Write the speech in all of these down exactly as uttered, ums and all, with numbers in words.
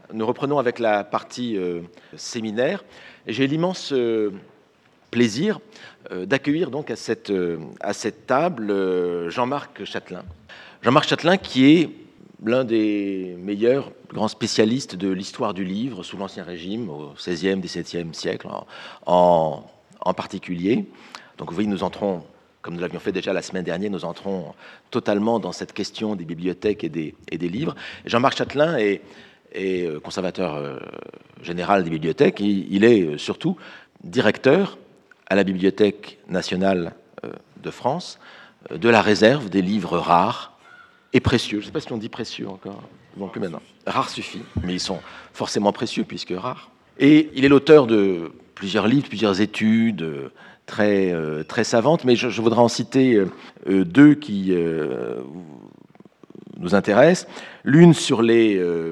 Nous reprenons avec la partie euh, séminaire. Et j'ai l'immense euh, plaisir euh, d'accueillir donc à cette, euh, à cette table euh, Jean-Marc Chatelain. Jean-Marc Chatelain qui est l'un des meilleurs grands spécialistes de l'histoire du livre sous l'Ancien Régime, au seizième, dix-septième siècle en, en, en particulier. Donc vous voyez, nous entrons, comme nous l'avions fait déjà la semaine dernière, nous entrons totalement dans cette question des bibliothèques et des, et des livres. Jean-Marc Chatelain est, est conservateur euh, général des bibliothèques. Il, il est surtout directeur à la Bibliothèque nationale euh, de France euh, de la réserve des livres rares et précieux. Je ne sais pas si on dit précieux encore. Non plus maintenant. Rares suffit, mais ils sont forcément précieux puisque rares. Et il est l'auteur de plusieurs livres, plusieurs études euh, très, euh, très savantes, mais je, je voudrais en citer euh, deux qui euh, nous intéressent. L'une sur les euh,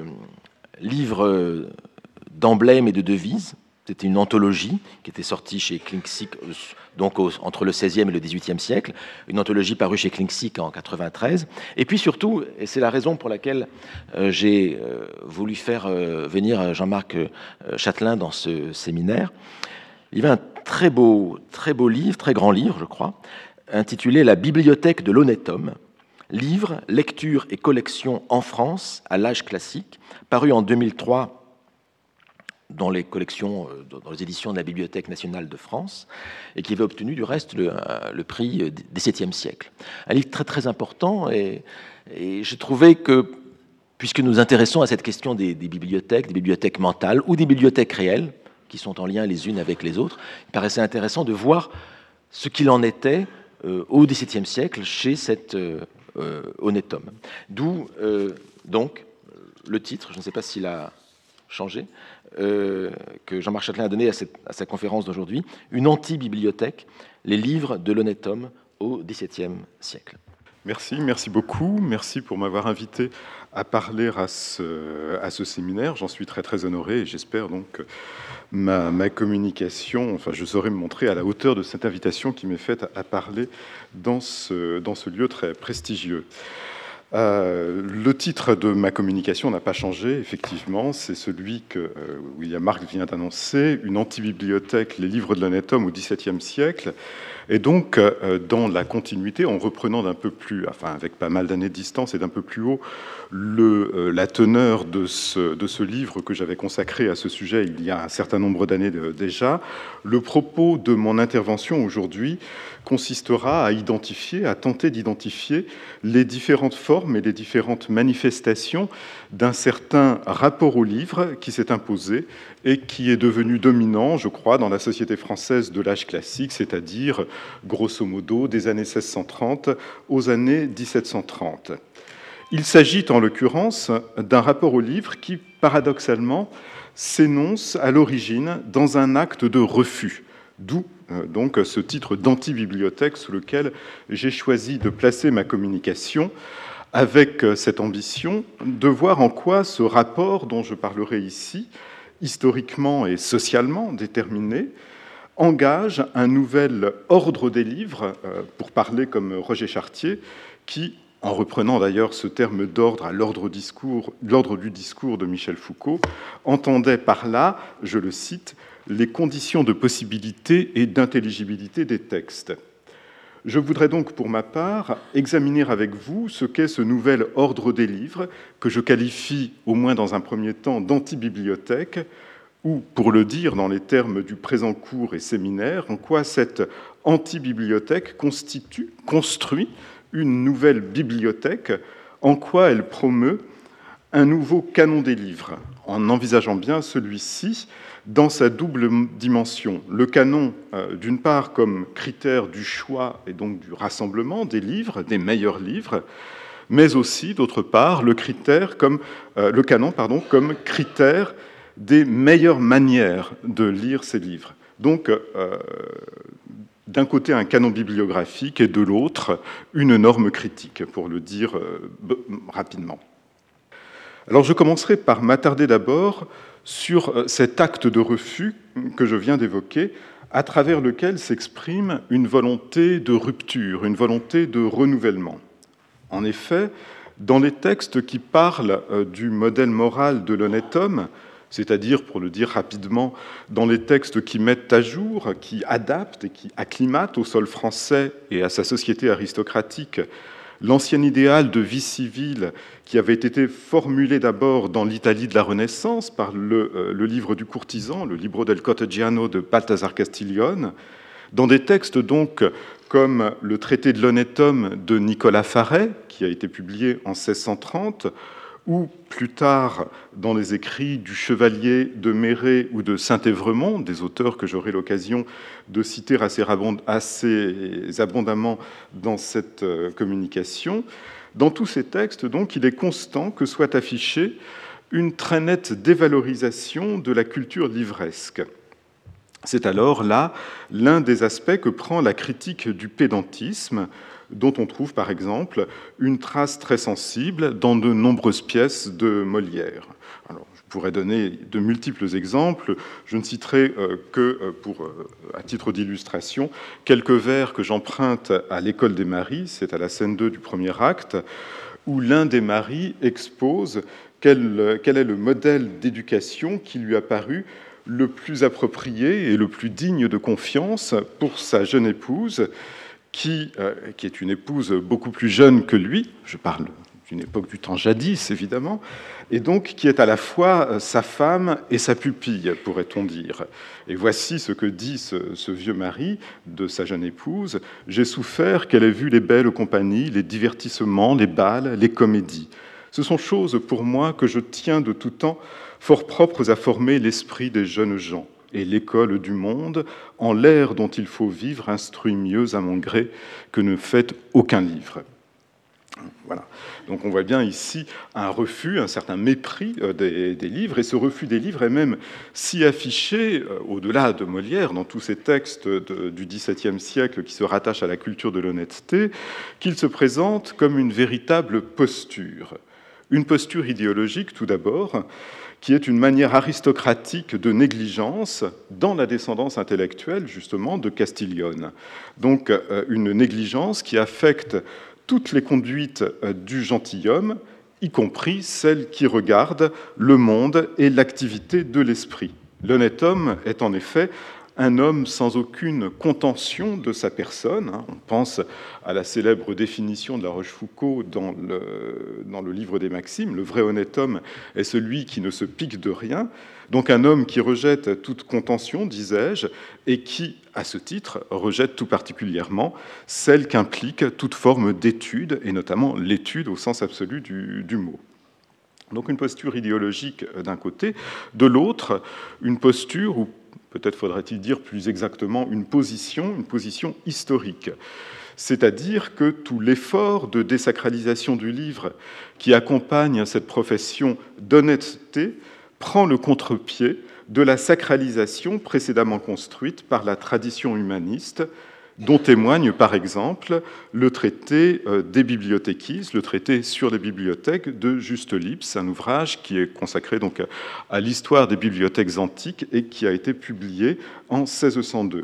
livres d'emblèmes et de devises. C'était une anthologie qui était sortie chez Klincksieck, donc au, entre le seizième et le dix-huitième siècle, une anthologie parue chez Klincksieck en quatre-vingt-treize. Et puis surtout, et c'est la raison pour laquelle euh, j'ai euh, voulu faire euh, venir Jean-Marc euh, Chatelain dans ce séminaire, il y avait un très beau, très beau livre, très grand livre, je crois, intitulé « La bibliothèque de l'honnête homme », livre, lecture et collection en France à l'âge classique, paru en deux mille trois dans les collections, dans les éditions de la Bibliothèque nationale de France, et qui avait obtenu du reste le, le prix dix-septième siècle. Un livre très très important, et, et j'ai trouvé que, puisque nous nous intéressons à cette question des, des bibliothèques, des bibliothèques mentales ou des bibliothèques réelles, qui sont en lien les unes avec les autres, il paraissait intéressant de voir ce qu'il en était euh, au dix-septième siècle chez cet euh, euh, honnête homme. D'où euh, donc le titre, je ne sais pas s'il a changé, euh, que Jean-Marc Chatelain a donné à, cette, à sa conférence d'aujourd'hui, une anti-bibliothèque, les livres de l'honnête homme au dix-septième siècle. Merci, merci beaucoup. Merci pour m'avoir invité à parler à ce, à ce séminaire. J'en suis très très honoré et j'espère donc que ma, ma communication, enfin je saurai me montrer à la hauteur de cette invitation qui m'est faite à, à parler dans ce, dans ce lieu très prestigieux. Euh, le titre de ma communication n'a pas changé, effectivement, c'est celui que euh, William Marx vient d'annoncer, une anti-bibliothèque, les livres de l'honnête homme au dix-septième siècle, et donc euh, dans la continuité, en reprenant d'un peu plus, enfin avec pas mal d'années de distance et d'un peu plus haut, le, euh, la teneur de ce, de ce livre que j'avais consacré à ce sujet il y a un certain nombre d'années de, déjà, le propos de mon intervention aujourd'hui consistera à identifier, à tenter d'identifier les différentes formes et les différentes manifestations d'un certain rapport au livre qui s'est imposé et qui est devenu dominant, je crois, dans la société française de l'âge classique, c'est-à-dire, grosso modo, des années seize cent trente aux années dix-sept cent trente. Il s'agit, en l'occurrence, d'un rapport au livre qui, paradoxalement, s'énonce à l'origine dans un acte de refus, d'où donc ce titre d'anti-bibliothèque sous lequel j'ai choisi de placer ma communication, avec cette ambition de voir en quoi ce rapport dont je parlerai ici, historiquement et socialement déterminé, engage un nouvel ordre des livres, pour parler comme Roger Chartier, qui, en reprenant d'ailleurs ce terme d'ordre à l'ordre discours, l'ordre du discours de Michel Foucault, entendait par là, je le cite, les conditions de possibilité et d'intelligibilité des textes. Je voudrais donc, pour ma part, examiner avec vous ce qu'est ce nouvel ordre des livres, que je qualifie, au moins dans un premier temps, d'anti-bibliothèque, ou, pour le dire dans les termes du présent cours et séminaire, en quoi cette anti-bibliothèque constitue, construit une nouvelle bibliothèque, en quoi elle promeut un nouveau canon des livres, en envisageant bien celui-ci dans sa double dimension. Le canon, euh, d'une part, comme critère du choix et donc du rassemblement des livres, des meilleurs livres, mais aussi, d'autre part, le, critère comme, euh, le canon pardon, comme critère des meilleures manières de lire ces livres. Donc, euh, d'un côté, un canon bibliographique et de l'autre, une norme critique, pour le dire euh, rapidement. Alors, je commencerai par m'attarder d'abord sur cet acte de refus que je viens d'évoquer, à travers lequel s'exprime une volonté de rupture, une volonté de renouvellement. En effet, dans les textes qui parlent du modèle moral de l'honnête homme, c'est-à-dire, pour le dire rapidement, dans les textes qui mettent à jour, qui adaptent et qui acclimatent au sol français et à sa société aristocratique l'ancien idéal de vie civile qui avait été formulé d'abord dans l'Italie de la Renaissance par le, euh, le livre du courtisan, le Libro del Cortegiano de Balthazar Castiglione, dans des textes donc comme le traité de l'honnête homme de Nicolas Faret, qui a été publié en seize cent trente, ou plus tard dans les écrits du Chevalier de Méret ou de Saint-Évremont, des auteurs que j'aurai l'occasion de citer assez, assez abondamment dans cette communication. Dans tous ces textes, donc, il est constant que soit affichée une très nette dévalorisation de la culture livresque. C'est alors là l'un des aspects que prend la critique du pédantisme, dont on trouve par exemple une trace très sensible dans de nombreuses pièces de Molière. Alors, je pourrais donner de multiples exemples. Je ne citerai euh, que, euh, pour, euh, à titre d'illustration, quelques vers que j'emprunte à l'École des Maris, c'est à la scène deux du premier acte, où l'un des maris expose quel, quel est le modèle d'éducation qui lui a paru le plus approprié et le plus digne de confiance pour sa jeune épouse, Qui, euh, qui est une épouse beaucoup plus jeune que lui, je parle d'une époque du temps jadis, évidemment, et donc qui est à la fois sa femme et sa pupille, pourrait-on dire. Et voici ce que dit ce, ce vieux mari de sa jeune épouse. « J'ai souffert qu'elle ait vu les belles compagnies, les divertissements, les bals, les comédies. Ce sont choses pour moi que je tiens de tout temps, fort propres à former l'esprit des jeunes gens. Et l'école du monde, en l'ère dont il faut vivre, instruit mieux à mon gré que ne fait aucun livre. » Voilà. Donc on voit bien ici un refus, un certain mépris des, des livres, et ce refus des livres est même si affiché, au-delà de Molière, dans tous ces textes de, du dix-septième siècle qui se rattachent à la culture de l'honnêteté, qu'il se présente comme une véritable posture. Une posture idéologique, tout d'abord, qui est une manière aristocratique de négligence dans la descendance intellectuelle, justement, de Castiglione. Donc, une négligence qui affecte toutes les conduites du gentilhomme, y compris celles qui regardent le monde et l'activité de l'esprit. L'honnête homme est en effet un homme sans aucune contention de sa personne. On pense à la célèbre définition de La Rochefoucauld dans le, dans le livre des Maximes. Le vrai honnête homme est celui qui ne se pique de rien. Donc un homme qui rejette toute contention, disais-je, et qui, à ce titre, rejette tout particulièrement celle qu'implique toute forme d'étude, et notamment l'étude au sens absolu du, du mot. Donc une posture idéologique d'un côté, de l'autre, une posture où peut-être faudrait-il dire plus exactement une position, une position historique. C'est-à-dire que tout l'effort de désacralisation du livre qui accompagne cette profession d'honnêteté prend le contre-pied de la sacralisation précédemment construite par la tradition humaniste, dont témoigne par exemple le traité des Bibliothéquis, le traité sur les bibliothèques de Juste Lipse, un ouvrage qui est consacré donc à l'histoire des bibliothèques antiques et qui a été publié en seize cent deux.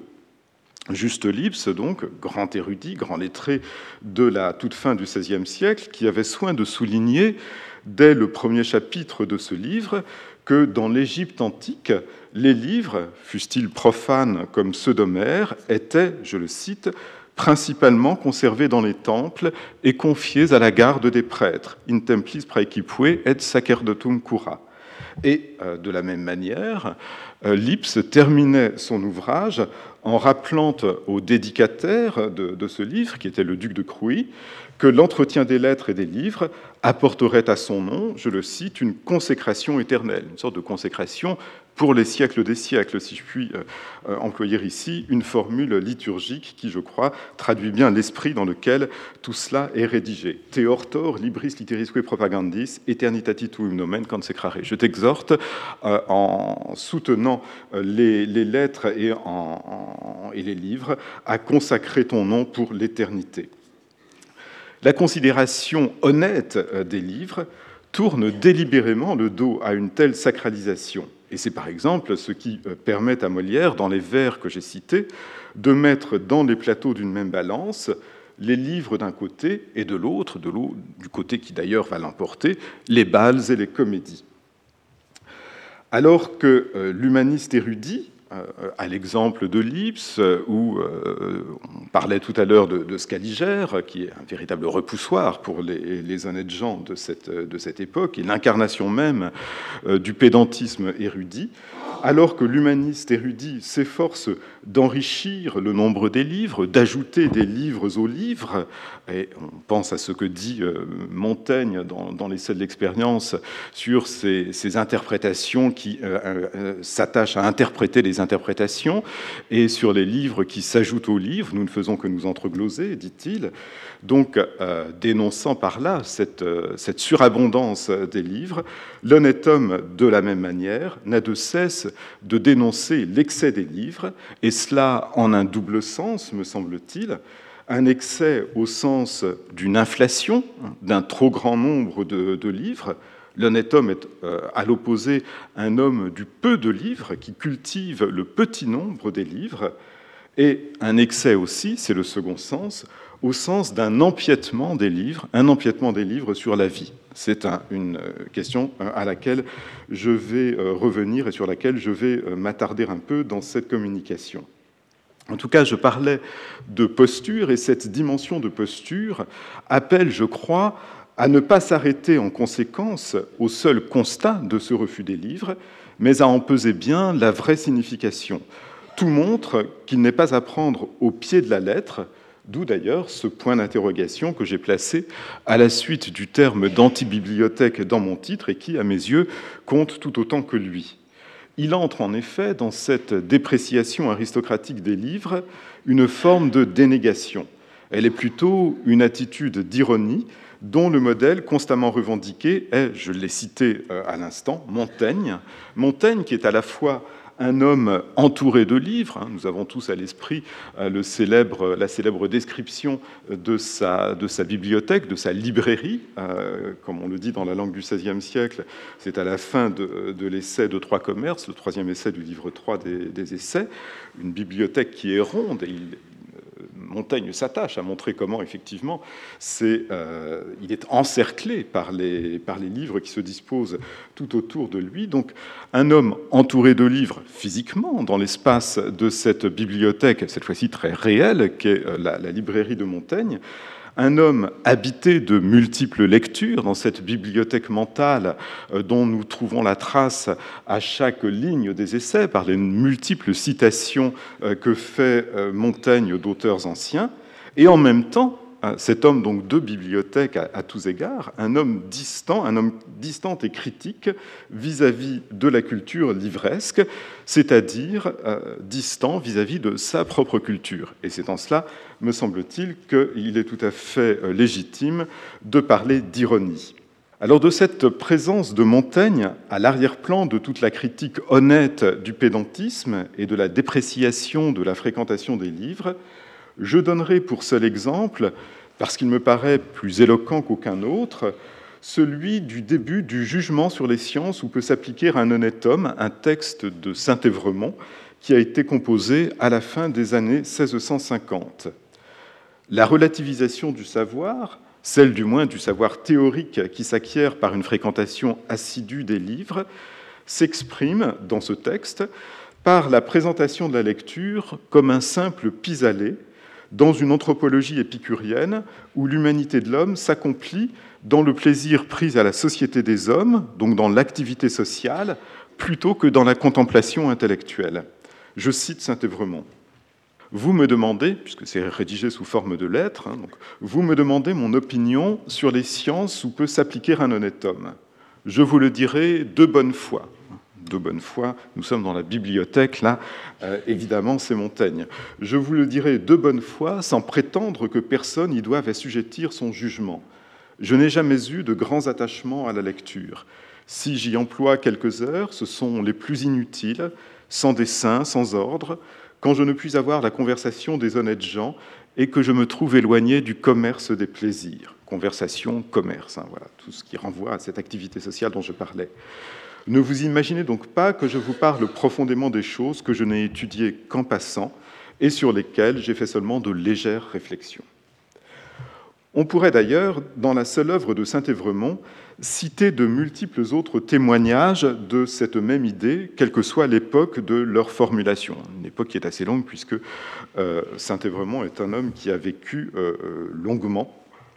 Juste Lipse, donc, grand érudit, grand lettré de la toute fin du seizième siècle, qui avait soin de souligner, dès le premier chapitre de ce livre, que dans l'Égypte antique, les livres, fussent-ils profanes comme ceux d'Homère, étaient, je le cite, principalement conservés dans les temples et confiés à la garde des prêtres, in templis praecipue et sacerdotum cura. Et euh, de la même manière, euh, Lipse terminait son ouvrage en rappelant au dédicataire de, de ce livre, qui était le duc de Crouy, que l'entretien des lettres et des livres apporterait à son nom, je le cite, une consécration éternelle, une sorte de consécration pour les siècles des siècles, si je puis euh, employer ici une formule liturgique qui, je crois, traduit bien l'esprit dans lequel tout cela est rédigé. Te hortor libris literisque propagandis aeternitati tuum nomen consecrare. Je t'exhorte, euh, en soutenant les, les lettres et, en, en, et les livres, à consacrer ton nom pour l'éternité. La considération honnête des livres tourne délibérément le dos à une telle sacralisation. Et c'est par exemple ce qui permet à Molière, dans les vers que j'ai cités, de mettre dans les plateaux d'une même balance les livres d'un côté et de l'autre, de l'autre, du côté qui d'ailleurs va l'emporter, les bals et les comédies. Alors que euh, l'humaniste érudit, euh, à l'exemple de Lipse, euh, où euh, on parlait tout à l'heure de, de Scaliger, qui est un véritable repoussoir pour les, les honnêtes gens de cette, de cette époque, et l'incarnation même euh, du pédantisme érudit, alors que l'humaniste érudit s'efforce d'enrichir le nombre des livres, d'ajouter des livres aux livres, et on pense à ce que dit Montaigne dans, dans l'essai de l'expérience sur ces, ces interprétations qui euh, euh, s'attachent à interpréter les interprétations, et sur les livres qui s'ajoutent aux livres, nous ne faisons que nous entregloser, dit-il, donc euh, dénonçant par là cette, euh, cette surabondance des livres, l'honnête homme, de la même manière, n'a de cesse de dénoncer l'excès des livres, et cela en un double sens, me semble-t-il, un excès au sens d'une inflation, d'un trop grand nombre de, de livres. L'honnête homme est, euh, à l'opposé, un homme du peu de livres, qui cultive le petit nombre des livres, et un excès aussi, c'est le second sens, au sens d'un empiètement des livres, un empiètement des livres sur la vie. C'est un, une question à laquelle je vais revenir et sur laquelle je vais m'attarder un peu dans cette communication. En tout cas, je parlais de posture, et cette dimension de posture appelle, je crois, à ne pas s'arrêter en conséquence au seul constat de ce refus des livres, mais à en peser bien la vraie signification. Tout montre qu'il n'est pas à prendre au pied de la lettre, d'où d'ailleurs ce point d'interrogation que j'ai placé à la suite du terme d'antibibliothèque dans mon titre et qui, à mes yeux, compte tout autant que lui. Il entre en effet dans cette dépréciation aristocratique des livres une forme de dénégation. Elle est plutôt une attitude d'ironie dont le modèle constamment revendiqué est, je l'ai cité à l'instant, Montaigne. Montaigne qui est à la fois un homme entouré de livres. Nous avons tous à l'esprit le célèbre, la célèbre description de sa, de sa bibliothèque, de sa librairie, euh, comme on le dit dans la langue du seizième siècle. C'est à la fin de, de l'essai de Trois commerces, le troisième essai du livre trois des, des essais, une bibliothèque qui est ronde. Et il, Montaigne s'attache à montrer comment, effectivement, c'est, euh, il est encerclé par les, par les livres qui se disposent tout autour de lui. Donc, un homme entouré de livres physiquement dans l'espace de cette bibliothèque, cette fois-ci très réelle, qu'est la, la librairie de Montaigne, un homme habité de multiples lectures dans cette bibliothèque mentale dont nous trouvons la trace à chaque ligne des essais par les multiples citations que fait Montaigne d'auteurs anciens, et en même temps, cet homme donc de bibliothèque à, à tous égards, un homme distant, un homme distant et critique vis-à-vis de la culture livresque, c'est-à-dire euh, distant vis-à-vis de sa propre culture. Et c'est en cela, me semble-t-il, qu'il est tout à fait euh, légitime de parler d'ironie. Alors de cette présence de Montaigne à l'arrière-plan de toute la critique honnête du pédantisme et de la dépréciation de la fréquentation des livres, je donnerai pour seul exemple, parce qu'il me paraît plus éloquent qu'aucun autre, celui du début du jugement sur les sciences où peut s'appliquer un honnête homme, un texte de Saint-Évremont qui a été composé à la fin des années seize cent cinquante. La relativisation du savoir, celle du moins du savoir théorique qui s'acquiert par une fréquentation assidue des livres, s'exprime dans ce texte par la présentation de la lecture comme un simple pis-aller dans une anthropologie épicurienne où l'humanité de l'homme s'accomplit dans le plaisir pris à la société des hommes, donc dans l'activité sociale, plutôt que dans la contemplation intellectuelle. Je cite Saint-Évremont. Vous me demandez, puisque c'est rédigé sous forme de lettre, hein, donc, vous me demandez mon opinion sur les sciences où peut s'appliquer un honnête homme. Je vous le dirai de bonne foi. De bonne foi, nous sommes dans la bibliothèque, là, euh, évidemment, c'est Montaigne. Je vous le dirai de bonne foi, sans prétendre que personne y doive assujettir son jugement. Je n'ai jamais eu de grands attachements à la lecture. Si j'y emploie quelques heures, ce sont les plus inutiles, sans dessein, sans ordre, quand je ne puis avoir la conversation des honnêtes gens et que je me trouve éloigné du commerce des plaisirs. Conversation, commerce, hein, voilà, tout ce qui renvoie à cette activité sociale dont je parlais. Ne vous imaginez donc pas que je vous parle profondément des choses que je n'ai étudiées qu'en passant et sur lesquelles j'ai fait seulement de légères réflexions. On pourrait d'ailleurs, dans la seule œuvre de Saint-Évremont, citer de multiples autres témoignages de cette même idée, quelle que soit l'époque de leur formulation. Une époque qui est assez longue, puisque euh, Saint-Évremont est un homme qui a vécu euh, longuement,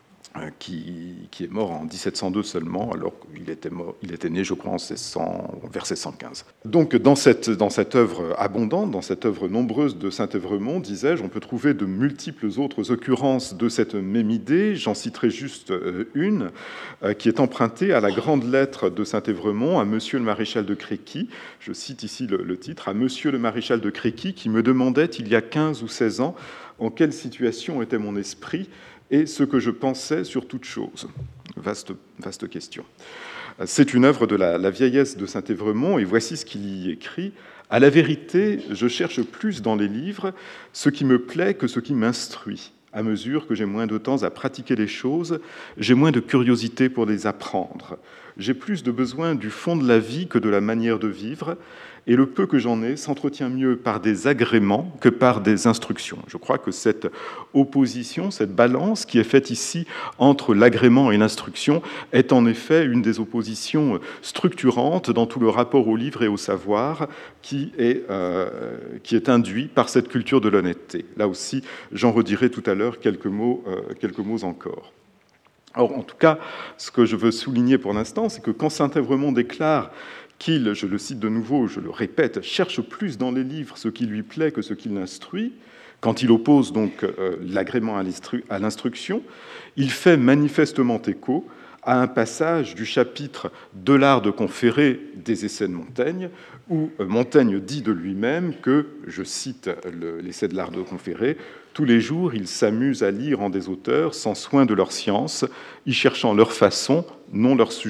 Qui, qui est mort en dix-sept cent deux seulement, alors qu'il était, mort, il était né, je crois, en seize cents, vers seize cent quinze. Donc, dans cette, dans cette œuvre abondante, dans cette œuvre nombreuse de Saint-Évremont, disais-je, on peut trouver de multiples autres occurrences de cette même idée. J'en citerai juste une, qui est empruntée à la grande lettre de Saint-Évremont à Monsieur le maréchal de Créqui. Je cite ici le, le titre, « À Monsieur le maréchal de Créqui, qui me demandait, il y a quinze ou seize ans, en quelle situation était mon esprit, et ce que je pensais sur toute chose. » Vaste, vaste question. C'est une œuvre de la, la vieillesse de Saint-Évremont, et voici ce qu'il y écrit. « À la vérité, je cherche plus dans les livres ce qui me plaît que ce qui m'instruit. À mesure que j'ai moins de temps à pratiquer les choses, j'ai moins de curiosité pour les apprendre. J'ai plus de besoin du fond de la vie que de la manière de vivre, et le peu que j'en ai s'entretient mieux par des agréments que par des instructions. » Je crois que cette opposition, cette balance qui est faite ici entre l'agrément et l'instruction est en effet une des oppositions structurantes dans tout le rapport au livre et au savoir qui est, euh, qui est induit par cette culture de l'honnêteté. Là aussi, j'en redirai tout à l'heure quelques mots, euh, quelques mots encore. Or, en tout cas, ce que je veux souligner pour l'instant, c'est que quand Saint-Évremont déclare qu'il, je le cite de nouveau, je le répète, cherche plus dans les livres ce qui lui plaît que ce qui l'instruit, quand il oppose donc euh, l'agrément à l'instruction, il fait manifestement écho à un passage du chapitre de l'art de conférer des essais de Montaigne, où Montaigne dit de lui-même que, je cite l'essai de l'art de conférer, « Tous les jours, il s'amuse à lire en des auteurs sans soin de leur science, y cherchant leur façon, non leur sujet. »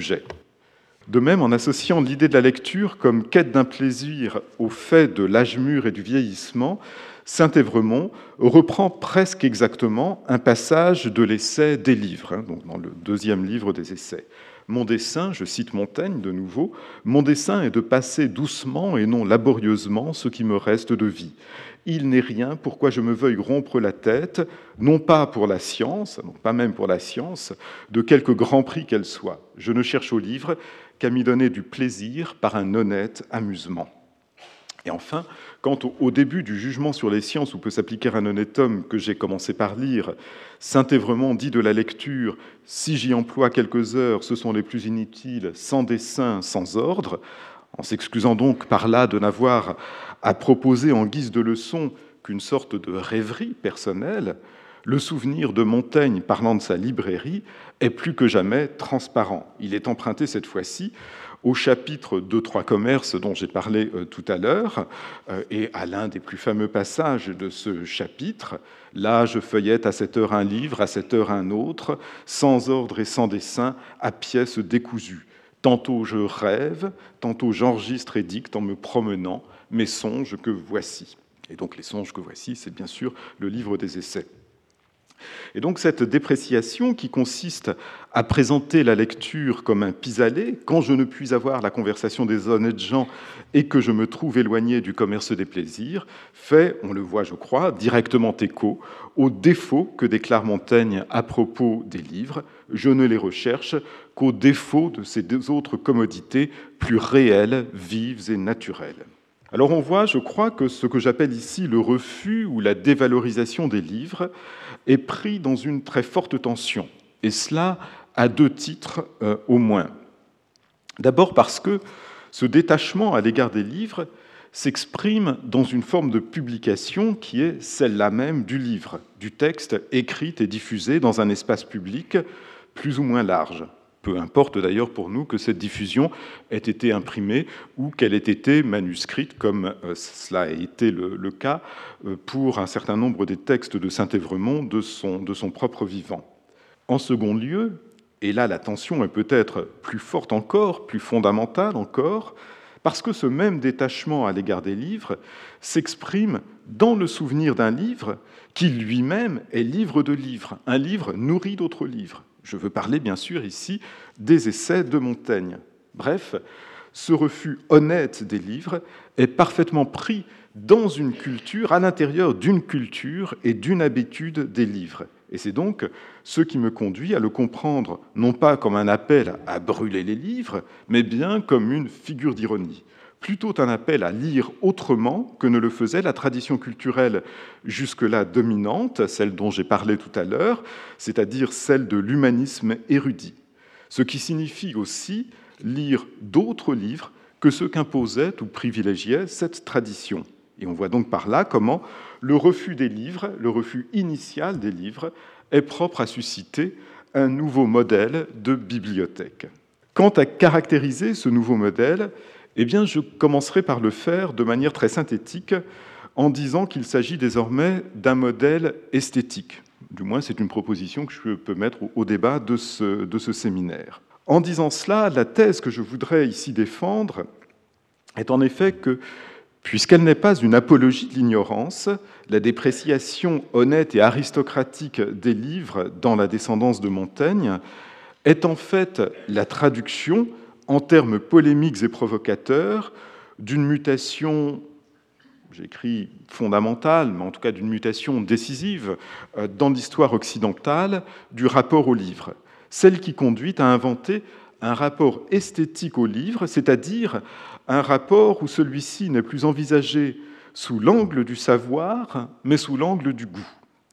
De même, en associant l'idée de la lecture comme quête d'un plaisir au fait de l'âge mûr et du vieillissement, Saint-Évremont reprend presque exactement un passage de l'essai des livres, donc dans le deuxième livre des essais. « Mon dessein, je cite Montaigne de nouveau, mon dessein est de passer doucement et non laborieusement ce qui me reste de vie. Il n'est rien pourquoi je me veuille rompre la tête, non pas pour la science, non pas même pour la science, de quelque grand prix qu'elle soit. Je ne cherche au livre qu'à m'y donner du plaisir par un honnête amusement. » Et enfin, quant au début du jugement sur les sciences où peut s'appliquer un honnête homme que j'ai commencé par lire, Saint-Évremont dit de la lecture « Si j'y emploie quelques heures, ce sont les plus inutiles, sans dessein, sans ordre », en s'excusant donc par là de n'avoir à proposer en guise de leçon qu'une sorte de rêverie personnelle, le souvenir de Montaigne parlant de sa librairie est plus que jamais transparent. Il est emprunté cette fois-ci au chapitre deux trois commerces dont j'ai parlé tout à l'heure, et à l'un des plus fameux passages de ce chapitre. « Là, je feuillette à cette heure un livre, à cette heure un autre, sans ordre et sans dessein, à pièces décousues. Tantôt je rêve, tantôt j'enregistre et dicte en me promenant mes songes que voici. » Et donc les songes que voici, c'est bien sûr le livre des essais. Et donc cette dépréciation qui consiste à présenter la lecture comme un pis-aller, quand je ne puis avoir la conversation des honnêtes gens et que je me trouve éloigné du commerce des plaisirs, fait, on le voit je crois, directement écho aux défauts que déclare Montaigne à propos des livres. Je ne les recherche qu'aux défauts de ces deux autres commodités plus réelles, vives et naturelles. Alors on voit, je crois, que ce que j'appelle ici le refus ou la dévalorisation des livres est pris dans une très forte tension, et cela à deux titres euh, au moins. D'abord parce que ce détachement à l'égard des livres s'exprime dans une forme de publication qui est celle-là même du livre, du texte écrit et diffusé dans un espace public plus ou moins large. Peu importe d'ailleurs pour nous que cette diffusion ait été imprimée ou qu'elle ait été manuscrite, comme cela a été le, le cas pour un certain nombre des textes de Saint-Évremont de son, de son propre vivant. En second lieu, et là la tension est peut-être plus forte encore, plus fondamentale encore, parce que ce même détachement à l'égard des livres s'exprime dans le souvenir d'un livre qui lui-même est livre de livres, un livre nourri d'autres livres. Je veux parler bien sûr ici des essais de Montaigne. Bref, ce refus honnête des livres est parfaitement pris dans une culture, à l'intérieur d'une culture et d'une habitude des livres. Et c'est donc ce qui me conduit à le comprendre non pas comme un appel à brûler les livres, mais bien comme une figure d'ironie. Plutôt un appel à lire autrement que ne le faisait la tradition culturelle jusque-là dominante, celle dont j'ai parlé tout à l'heure, c'est-à-dire celle de l'humanisme érudit. Ce qui signifie aussi lire d'autres livres que ceux qu'imposait ou privilégiait cette tradition. Et on voit donc par là comment le refus des livres, le refus initial des livres, est propre à susciter un nouveau modèle de bibliothèque. Quant à caractériser ce nouveau modèle, eh bien, je commencerai par le faire de manière très synthétique en disant qu'il s'agit désormais d'un modèle esthétique. Du moins, c'est une proposition que je peux mettre au débat de ce, de ce séminaire. En disant cela, la thèse que je voudrais ici défendre est en effet que, puisqu'elle n'est pas une apologie de l'ignorance, la dépréciation honnête et aristocratique des livres dans la descendance de Montaigne est en fait la traduction, en termes polémiques et provocateurs, d'une mutation, j'écris fondamentale, mais en tout cas d'une mutation décisive dans l'histoire occidentale du rapport au livre, celle qui conduit à inventer un rapport esthétique au livre, c'est-à-dire un rapport où celui-ci n'est plus envisagé sous l'angle du savoir, mais sous l'angle du goût.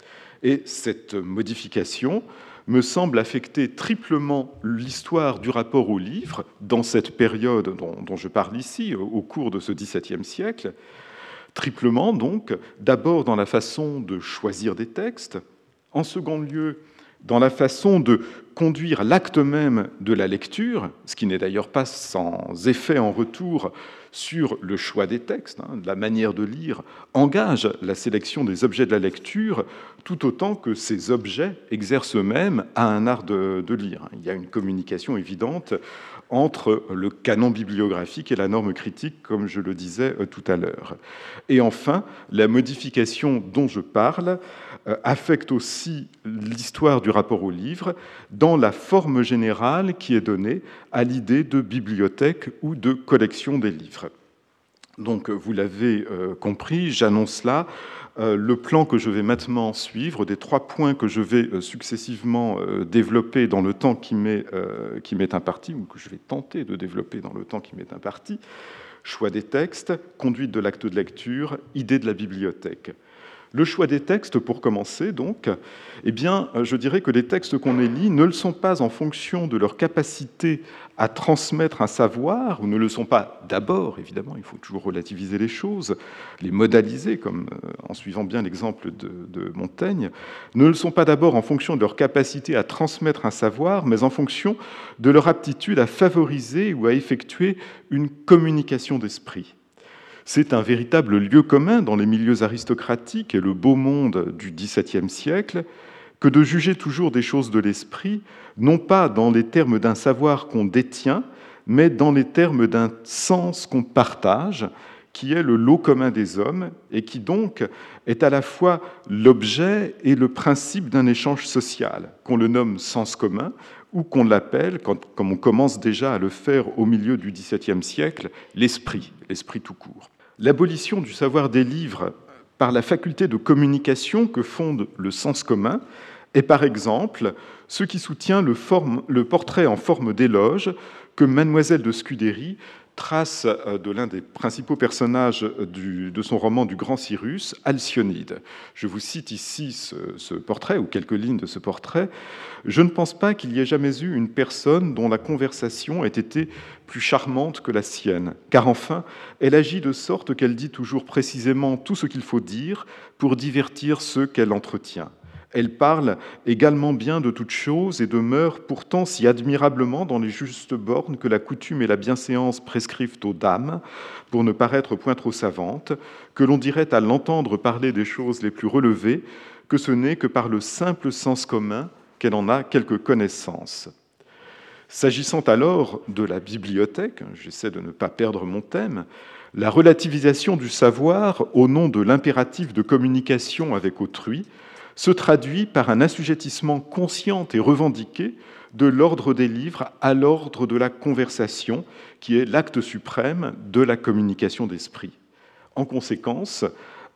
Et cette modification me semble affecter triplement l'histoire du rapport au livre dans cette période dont, dont je parle ici, au cours de ce dix-septième siècle. Triplement, donc, d'abord dans la façon de choisir des textes, en second lieu, dans la façon de conduire l'acte même de la lecture, ce qui n'est d'ailleurs pas sans effet en retour sur le choix des textes. Hein, la manière de lire engage la sélection des objets de la lecture, tout autant que ces objets exercent eux-mêmes à un art de, de lire. Il y a une communication évidente entre le canon bibliographique et la norme critique, comme je le disais tout à l'heure. Et enfin, la modification dont je parle affecte aussi l'histoire du rapport au livre dans la forme générale qui est donnée à l'idée de bibliothèque ou de collection des livres. Donc, vous l'avez compris, j'annonce là le plan que je vais maintenant suivre, des trois points que je vais successivement développer dans le temps qui m'est, qui m'est imparti, ou que je vais tenter de développer dans le temps qui m'est imparti. Choix des textes, conduite de l'acte de lecture, idée de la bibliothèque. Le choix des textes, pour commencer, donc, eh bien, je dirais que les textes qu'on élit ne le sont pas en fonction de leur capacité à transmettre un savoir, ou ne le sont pas d'abord, évidemment, il faut toujours relativiser les choses, les modaliser, comme en suivant bien l'exemple de, de Montaigne, ne le sont pas d'abord en fonction de leur capacité à transmettre un savoir, mais en fonction de leur aptitude à favoriser ou à effectuer une communication d'esprit. C'est un véritable lieu commun dans les milieux aristocratiques et le beau monde du dix-septième siècle que de juger toujours des choses de l'esprit, non pas dans les termes d'un savoir qu'on détient, mais dans les termes d'un sens qu'on partage, qui est le lot commun des hommes et qui donc est à la fois l'objet et le principe d'un échange social, qu'on le nomme sens commun ou qu'on l'appelle, comme on commence déjà à le faire au milieu du dix-septième siècle, l'esprit, l'esprit tout court. L'abolition du savoir des livres par la faculté de communication que fonde le sens commun est par exemple ce qui soutient le, forme, le portrait en forme d'éloge que Mademoiselle de Scudéry trace de l'un des principaux personnages du, de son roman du Grand Cyrus, Alcyonide. Je vous cite ici ce, ce portrait, ou quelques lignes de ce portrait. « Je ne pense pas qu'il y ait jamais eu une personne dont la conversation ait été plus charmante que la sienne, car enfin, elle agit de sorte qu'elle dit toujours précisément tout ce qu'il faut dire pour divertir ceux qu'elle entretient. Elle parle également bien de toutes choses et demeure pourtant si admirablement dans les justes bornes que la coutume et la bienséance prescrivent aux dames, pour ne paraître point trop savante, que l'on dirait à l'entendre parler des choses les plus relevées, que ce n'est que par le simple sens commun qu'elle en a quelque connaissance. » S'agissant alors de la bibliothèque, j'essaie de ne pas perdre mon thème, la relativisation du savoir au nom de l'impératif de communication avec autrui se traduit par un assujettissement conscient et revendiqué de l'ordre des livres à l'ordre de la conversation, qui est l'acte suprême de la communication d'esprit. En conséquence,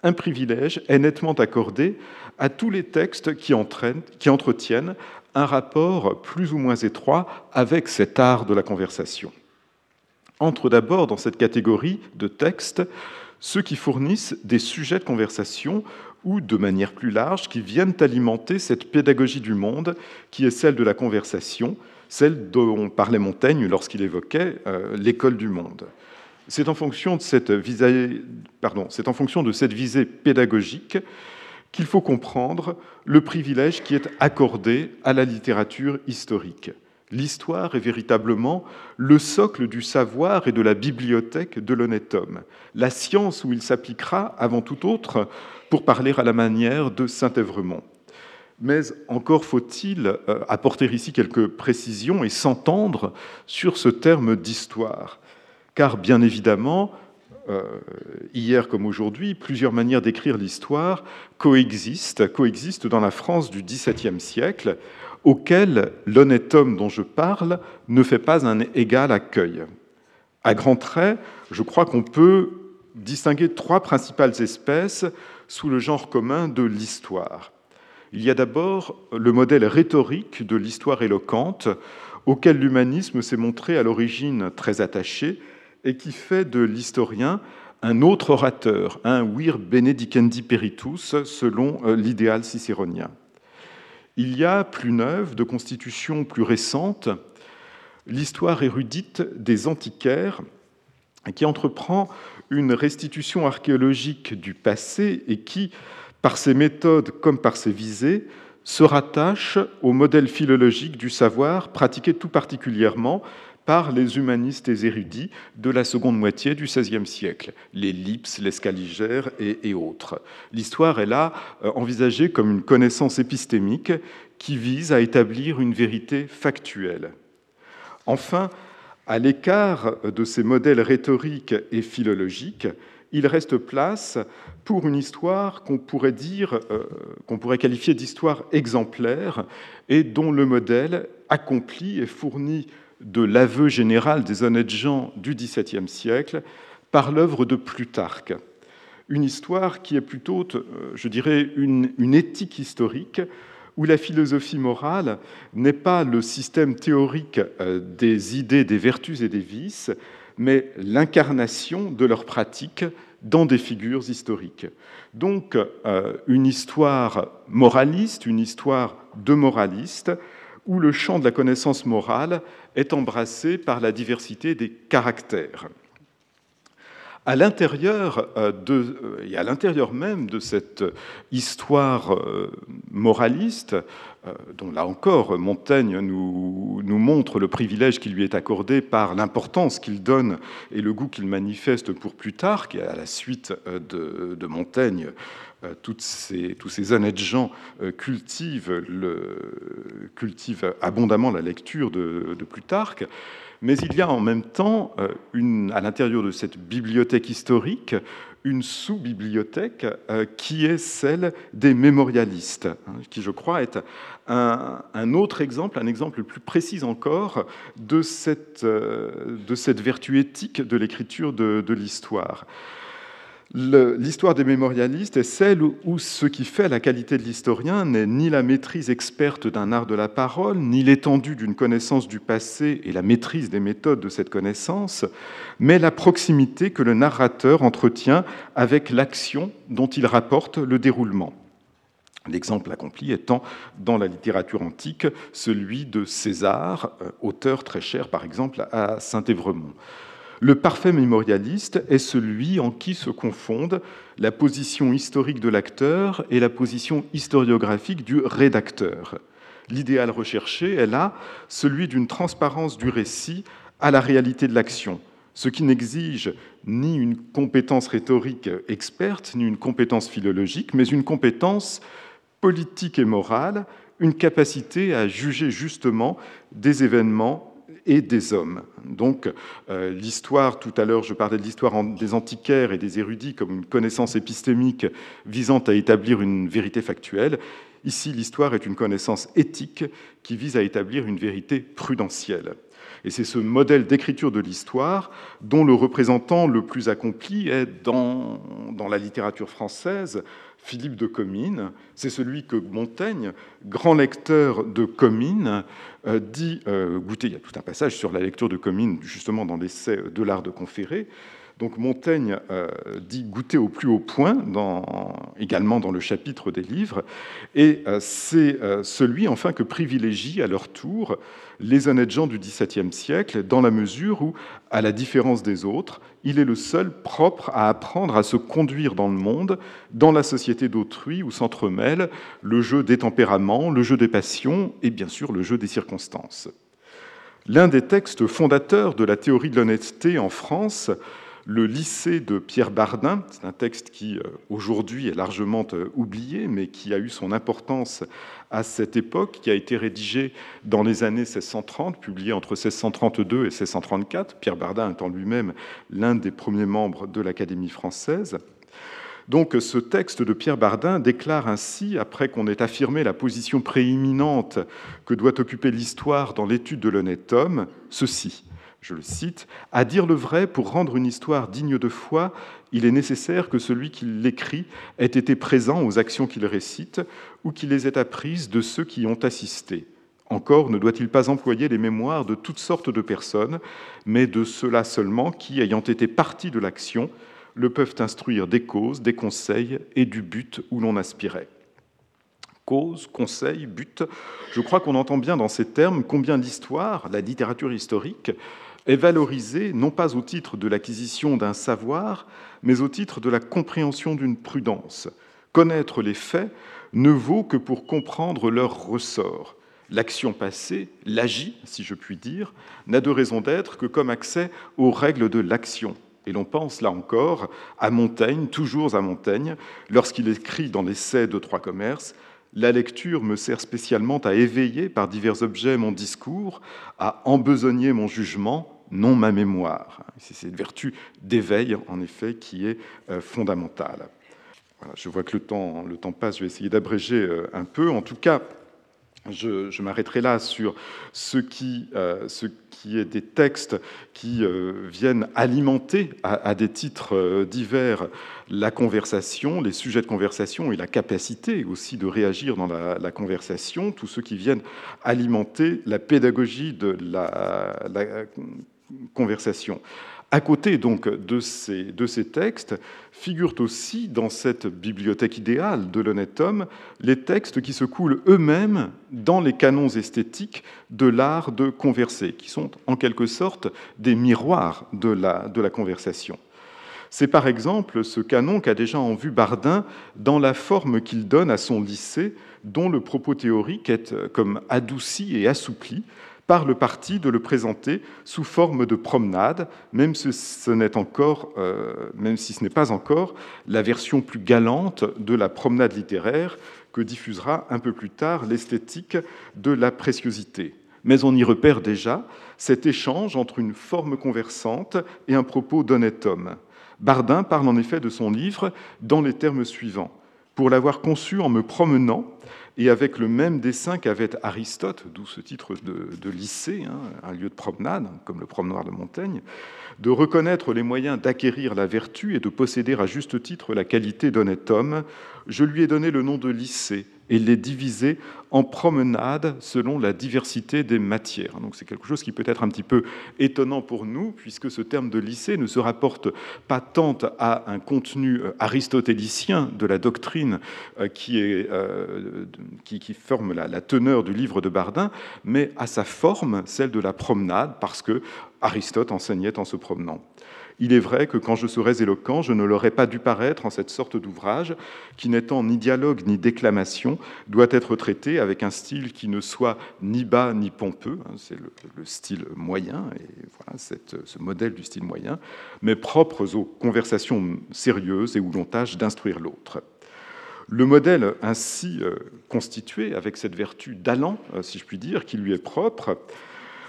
un privilège est nettement accordé à tous les textes qui, entraînent, qui entretiennent un rapport plus ou moins étroit avec cet art de la conversation. Entrent d'abord dans cette catégorie de textes ceux qui fournissent des sujets de conversation ou, de manière plus large, qui viennent alimenter cette pédagogie du monde qui est celle de la conversation, celle dont parlait Montaigne lorsqu'il évoquait euh, l'école du monde. C'est en fonction de cette visée, pardon, c'est en fonction de cette visée pédagogique qu'il faut comprendre le privilège qui est accordé à la littérature historique. L'histoire est véritablement le socle du savoir et de la bibliothèque de l'honnête homme, la science où il s'appliquera avant tout autre, pour parler à la manière de Saint-Évremont. Mais encore faut-il apporter ici quelques précisions et s'entendre sur ce terme d'histoire, car bien évidemment, euh, hier comme aujourd'hui, plusieurs manières d'écrire l'histoire coexistent, coexistent dans la France du dix-septième siècle, auquel l'honnête homme dont je parle ne fait pas un égal accueil. À grands traits, je crois qu'on peut distinguer trois principales espèces sous le genre commun de l'histoire. Il y a d'abord le modèle rhétorique de l'histoire éloquente, auquel l'humanisme s'est montré à l'origine très attaché et qui fait de l'historien un autre orateur, un vir benedicendi peritus, selon l'idéal cicéronien. Il y a, plus neuve, de constitution plus récente, l'histoire érudite des antiquaires, qui entreprend une restitution archéologique du passé et qui, par ses méthodes comme par ses visées, se rattache au modèle philologique du savoir pratiqué tout particulièrement par les humanistes et érudits de la seconde moitié du seizième siècle, les Lips, les Scaligères et, et autres. L'histoire est là euh, envisagée comme une connaissance épistémique qui vise à établir une vérité factuelle. Enfin, à l'écart de ces modèles rhétoriques et philologiques, il reste place pour une histoire qu'on pourrait dire, euh, qu'on pourrait qualifier d'histoire exemplaire et dont le modèle accompli et fourni de l'aveu général des honnêtes gens du dix-septième siècle par l'œuvre de Plutarque. Une histoire qui est plutôt, je dirais, une, une éthique historique où la philosophie morale n'est pas le système théorique des idées, des vertus et des vices, mais l'incarnation de leurs pratiques dans des figures historiques. Donc, une histoire moraliste, une histoire de moralistes, où le champ de la connaissance morale est embrassé par la diversité des caractères. À l'intérieur de, et à l'intérieur même de cette histoire moraliste, dont là encore Montaigne nous, nous montre le privilège qui lui est accordé par l'importance qu'il donne et le goût qu'il manifeste pour Plutarque, et à la suite de, de Montaigne, Toutes ces, tous ces honnêtes gens cultivent, le, cultivent abondamment la lecture de, de Plutarque, mais il y a en même temps, une, à l'intérieur de cette bibliothèque historique, une sous-bibliothèque qui est celle des mémorialistes, qui, je crois, est un, un autre exemple, un exemple plus précis encore de cette, de cette vertu éthique de l'écriture de, de l'histoire. L'histoire des mémorialistes est celle où ce qui fait la qualité de l'historien n'est ni la maîtrise experte d'un art de la parole, ni l'étendue d'une connaissance du passé et la maîtrise des méthodes de cette connaissance, mais la proximité que le narrateur entretient avec l'action dont il rapporte le déroulement. L'exemple accompli étant, dans la littérature antique, celui de César, auteur très cher, par exemple, à Saint-Évremont. Le parfait mémorialiste est celui en qui se confondent la position historique de l'acteur et la position historiographique du rédacteur. L'idéal recherché est là celui d'une transparence du récit à la réalité de l'action, ce qui n'exige ni une compétence rhétorique experte, ni une compétence philologique, mais une compétence politique et morale, une capacité à juger justement des événements et des hommes. Donc, euh, l'histoire, tout à l'heure, je parlais de l'histoire des antiquaires et des érudits comme une connaissance épistémique visant à établir une vérité factuelle. Ici, l'histoire est une connaissance éthique qui vise à établir une vérité prudentielle. Et c'est ce modèle d'écriture de l'histoire dont le représentant le plus accompli est dans, dans la littérature française, Philippe de Comines. C'est celui que Montaigne, grand lecteur de Comines, euh, dit euh, goûter. Il y a tout un passage sur la lecture de Comines, justement dans l'essai de l'art de conférer. Donc Montaigne euh, dit goûter au plus haut point, dans, également dans le chapitre des livres, et euh, c'est euh, celui enfin que privilégient à leur tour les honnêtes gens du XVIIe siècle, dans la mesure où, à la différence des autres, il est le seul propre à apprendre à se conduire dans le monde, dans la société d'autrui où s'entremêlent le jeu des tempéraments, le jeu des passions et bien sûr le jeu des circonstances. L'un des textes fondateurs de la théorie de l'honnêteté en France, le Lycée de Pierre Bardin, c'est un texte qui aujourd'hui est largement oublié, mais qui a eu son importance à cette époque, qui a été rédigé dans les années seize cent trente, publié entre seize cent trente-deux et seize cent trente-quatre, Pierre Bardin étant lui-même l'un des premiers membres de l'Académie française. Donc ce texte de Pierre Bardin déclare ainsi, après qu'on ait affirmé la position prééminente que doit occuper l'histoire dans l'étude de l'honnête homme, ceci. Je le cite, « À dire le vrai, pour rendre une histoire digne de foi, il est nécessaire que celui qui l'écrit ait été présent aux actions qu'il récite ou qu'il les ait apprises de ceux qui y ont assisté. Encore ne doit-il pas employer les mémoires de toutes sortes de personnes, mais de ceux-là seulement qui, ayant été partis de l'action, le peuvent instruire des causes, des conseils et du but où l'on aspirait. » Cause, conseil, but, je crois qu'on entend bien dans ces termes combien l'histoire, la littérature historique, est valorisée non pas au titre de l'acquisition d'un savoir, mais au titre de la compréhension d'une prudence. Connaître les faits ne vaut que pour comprendre leur ressort. L'action passée, l'agit, si je puis dire, n'a de raison d'être que comme accès aux règles de l'action. Et l'on pense, là encore, à Montaigne, toujours à Montaigne, lorsqu'il écrit dans l'essai de Trois commerces « La lecture me sert spécialement à éveiller par divers objets mon discours, à embesogner mon jugement, non ma mémoire. » C'est cette vertu d'éveil, en effet, qui est fondamentale. Voilà, je vois que le temps, le temps passe, je vais essayer d'abréger un peu. En tout cas, je, je m'arrêterai là sur ce qui, euh, ce qui est des textes qui euh, viennent alimenter à, à des titres euh, divers la conversation, les sujets de conversation et la capacité aussi de réagir dans la, la conversation, tous ceux qui viennent alimenter la pédagogie de la, la conversation. À côté donc de ces, de ces textes, figurent aussi dans cette bibliothèque idéale de l'honnête homme les textes qui se coulent eux-mêmes dans les canons esthétiques de l'art de converser, qui sont en quelque sorte des miroirs de la, de la conversation. C'est par exemple ce canon qu'a déjà en vue Bardin dans la forme qu'il donne à son lycée, dont le propos théorique est comme adouci et assoupli par le parti de le présenter sous forme de promenade, même si ce n'est encore, euh, même si ce n'est pas encore la version plus galante de la promenade littéraire que diffusera un peu plus tard l'esthétique de la préciosité. Mais on y repère déjà cet échange entre une forme conversante et un propos d'honnête homme. Bardin parle en effet de son livre dans les termes suivants. « Pour l'avoir conçu en me promenant, et avec le même dessein qu'avait Aristote, d'où ce titre de, de lycée, hein, un lieu de promenade, comme le promenoir de Montaigne, de reconnaître les moyens d'acquérir la vertu et de posséder à juste titre la qualité d'honnête homme, je lui ai donné le nom de lycée et l'ai divisé en promenade selon la diversité des matières. » Donc c'est quelque chose qui peut être un petit peu étonnant pour nous, puisque ce terme de lycée ne se rapporte pas tant à un contenu aristotélicien de la doctrine qui, est, euh, qui, qui forme la, la teneur du livre de Bardin, mais à sa forme, celle de la promenade, parce que Aristote enseignait en se promenant. Il est vrai que quand je serais éloquent, je ne l'aurais pas dû paraître en cette sorte d'ouvrage qui, n'étant ni dialogue ni déclamation, doit être traité avec un style qui ne soit ni bas ni pompeux, c'est le, le style moyen, et voilà cette, ce modèle du style moyen, mais propres aux conversations sérieuses et où l'on tâche d'instruire l'autre. Le modèle ainsi constitué, avec cette vertu d'allant, si je puis dire, qui lui est propre,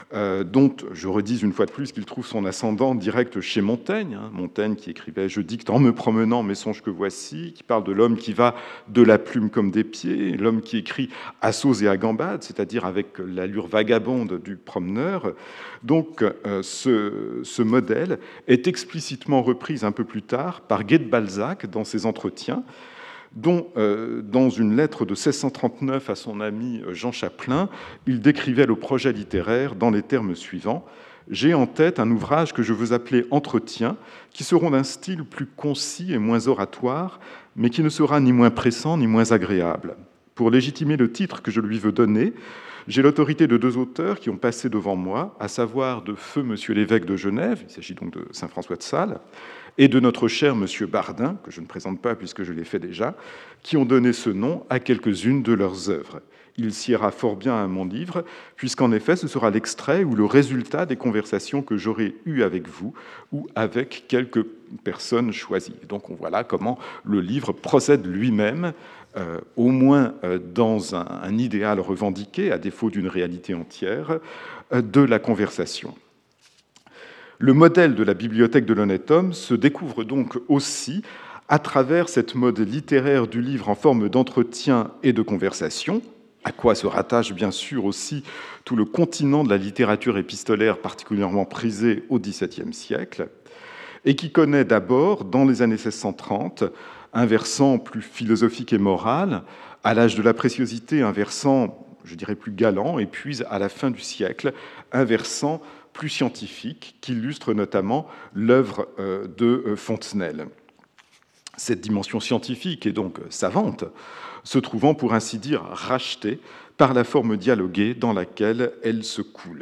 euh, dont je redis une fois de plus qu'il trouve son ascendant direct chez Montaigne, hein, Montaigne qui écrivait « Je dicte en me promenant mes songes que voici », qui parle de l'homme qui va de la plume comme des pieds, l'homme qui écrit à sauce et à gambade, c'est-à-dire avec l'allure vagabonde du promeneur. Donc euh, ce, ce modèle est explicitement repris un peu plus tard par Guy de Balzac dans ses entretiens, dont, euh, dans une lettre de seize cent trente-neuf à son ami Jean Chapelain, il décrivait le projet littéraire dans les termes suivants. « J'ai en tête un ouvrage que je veux appeler « Entretiens », qui seront d'un style plus concis et moins oratoire, mais qui ne sera ni moins pressant ni moins agréable. Pour légitimer le titre que je lui veux donner, j'ai l'autorité de deux auteurs qui ont passé devant moi, à savoir de feu Monsieur l'évêque de Genève, il s'agit donc de saint François de Sales, et de notre cher Monsieur Bardin, que je ne présente pas puisque je l'ai fait déjà, qui ont donné ce nom à quelques-unes de leurs œuvres. Il siera fort bien à mon livre, puisqu'en effet, ce sera l'extrait ou le résultat des conversations que j'aurai eues avec vous ou avec quelques personnes choisies. Donc on voit là comment le livre procède lui-même, euh, au moins euh, dans un, un idéal revendiqué, à défaut d'une réalité entière, euh, de la conversation. Le modèle de la bibliothèque de l'honnête homme se découvre donc aussi à travers cette mode littéraire du livre en forme d'entretien et de conversation, à quoi se rattache bien sûr aussi tout le continent de la littérature épistolaire particulièrement prisée au dix-septième siècle, et qui connaît d'abord, dans les années seize cent trente, un versant plus philosophique et moral, à l'âge de la préciosité, un versant, je dirais, plus galant, et puis à la fin du siècle, un versant plus scientifique, qui illustre notamment l'œuvre de Fontenelle. Cette dimension scientifique et donc savante, se trouvant pour ainsi dire rachetée par la forme dialoguée dans laquelle elle se coule.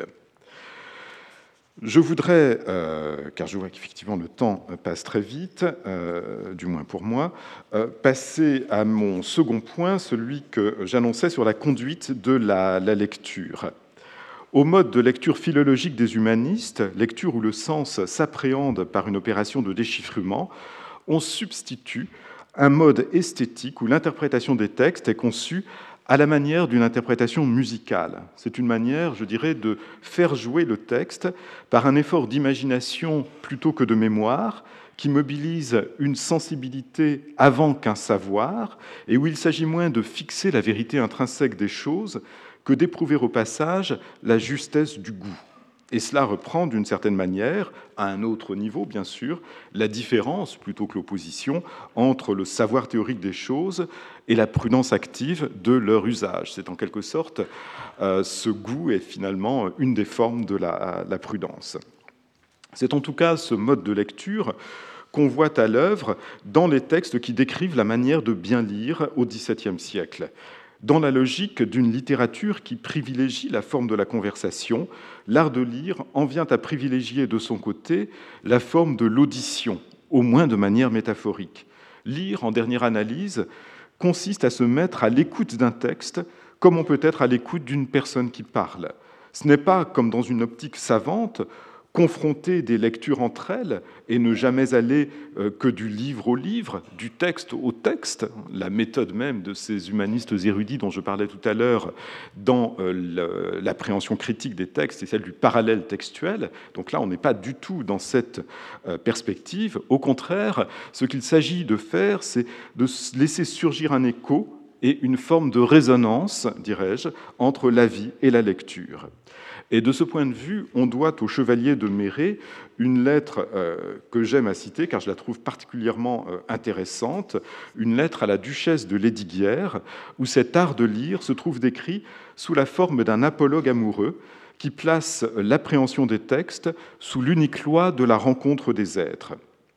Je voudrais, euh, car je vois qu'effectivement le temps passe très vite, euh, du moins pour moi, euh, passer à mon second point, celui que j'annonçais sur la conduite de la, la lecture. Au mode de lecture philologique des humanistes, lecture où le sens s'appréhende par une opération de déchiffrement, on substitue un mode esthétique où l'interprétation des textes est conçue à la manière d'une interprétation musicale. C'est une manière, je dirais, de faire jouer le texte par un effort d'imagination plutôt que de mémoire, qui mobilise une sensibilité avant qu'un savoir, et où il s'agit moins de fixer la vérité intrinsèque des choses que d'éprouver au passage la justesse du goût. Et cela reprend d'une certaine manière, à un autre niveau bien sûr, la différence plutôt que l'opposition entre le savoir théorique des choses et la prudence active de leur usage. C'est en quelque sorte, euh, ce goût est finalement une des formes de la, la prudence. C'est en tout cas ce mode de lecture qu'on voit à l'œuvre dans les textes qui décrivent la manière de bien lire au dix-septième siècle. Dans la logique d'une littérature qui privilégie la forme de la conversation, l'art de lire en vient à privilégier de son côté la forme de l'audition, au moins de manière métaphorique. Lire, en dernière analyse, consiste à se mettre à l'écoute d'un texte comme on peut être à l'écoute d'une personne qui parle. Ce n'est pas, comme dans une optique savante, confronter des lectures entre elles et ne jamais aller que du livre au livre, du texte au texte, la méthode même de ces humanistes érudits dont je parlais tout à l'heure dans l'appréhension critique des textes et celle du parallèle textuel. Donc là, on n'est pas du tout dans cette perspective. Au contraire, ce qu'il s'agit de faire, c'est de laisser surgir un écho et une forme de résonance, dirais-je, entre la vie et la lecture. Et de ce point de vue, on doit au chevalier de Méré une lettre euh, que j'aime à citer, car je la trouve particulièrement euh, intéressante, une lettre à la duchesse de Lesdiguières, où cet art de lire se trouve décrit sous la forme d'un apologue amoureux qui place l'appréhension des textes sous l'unique loi de la rencontre des êtres.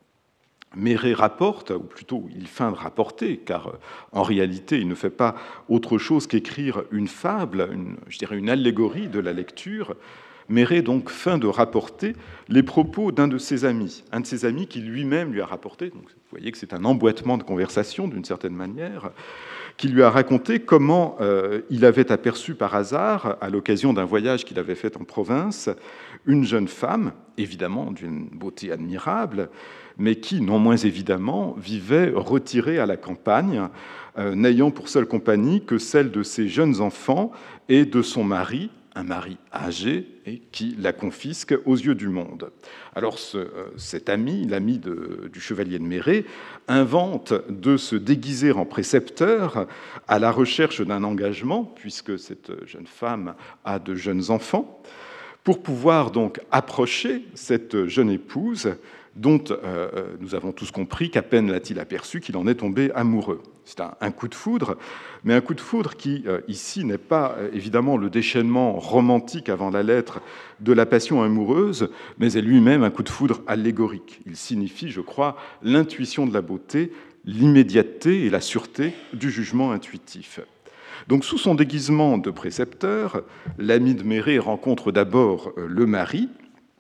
Méré rapporte, ou plutôt il feint de rapporter, car en réalité il ne fait pas autre chose qu'écrire une fable, une, je dirais une allégorie de la lecture. Méré donc feint de rapporter les propos d'un de ses amis, un de ses amis qui lui-même lui a rapporté, donc vous voyez que c'est un emboîtement de conversation d'une certaine manière, qui lui a raconté comment euh, il avait aperçu par hasard, à l'occasion d'un voyage qu'il avait fait en province, une jeune femme, évidemment d'une beauté admirable, mais qui, non moins évidemment, vivait retirée à la campagne, euh, n'ayant pour seule compagnie que celle de ses jeunes enfants et de son mari, un mari âgé et qui la confisque aux yeux du monde. Alors ce, euh, cet ami, l'ami de, du chevalier de Méré, invente de se déguiser en précepteur à la recherche d'un engagement, puisque cette jeune femme a de jeunes enfants, pour pouvoir donc approcher cette jeune épouse dont euh, nous avons tous compris qu'à peine l'a-t-il aperçu qu'il en est tombé amoureux. C'est un, un coup de foudre, mais un coup de foudre qui, euh, ici, n'est pas euh, évidemment le déchaînement romantique avant la lettre de la passion amoureuse, mais est lui-même un coup de foudre allégorique. Il signifie, je crois, l'intuition de la beauté, l'immédiateté et la sûreté du jugement intuitif. Donc, sous son déguisement de précepteur, l'ami de Méré rencontre d'abord euh, le mari,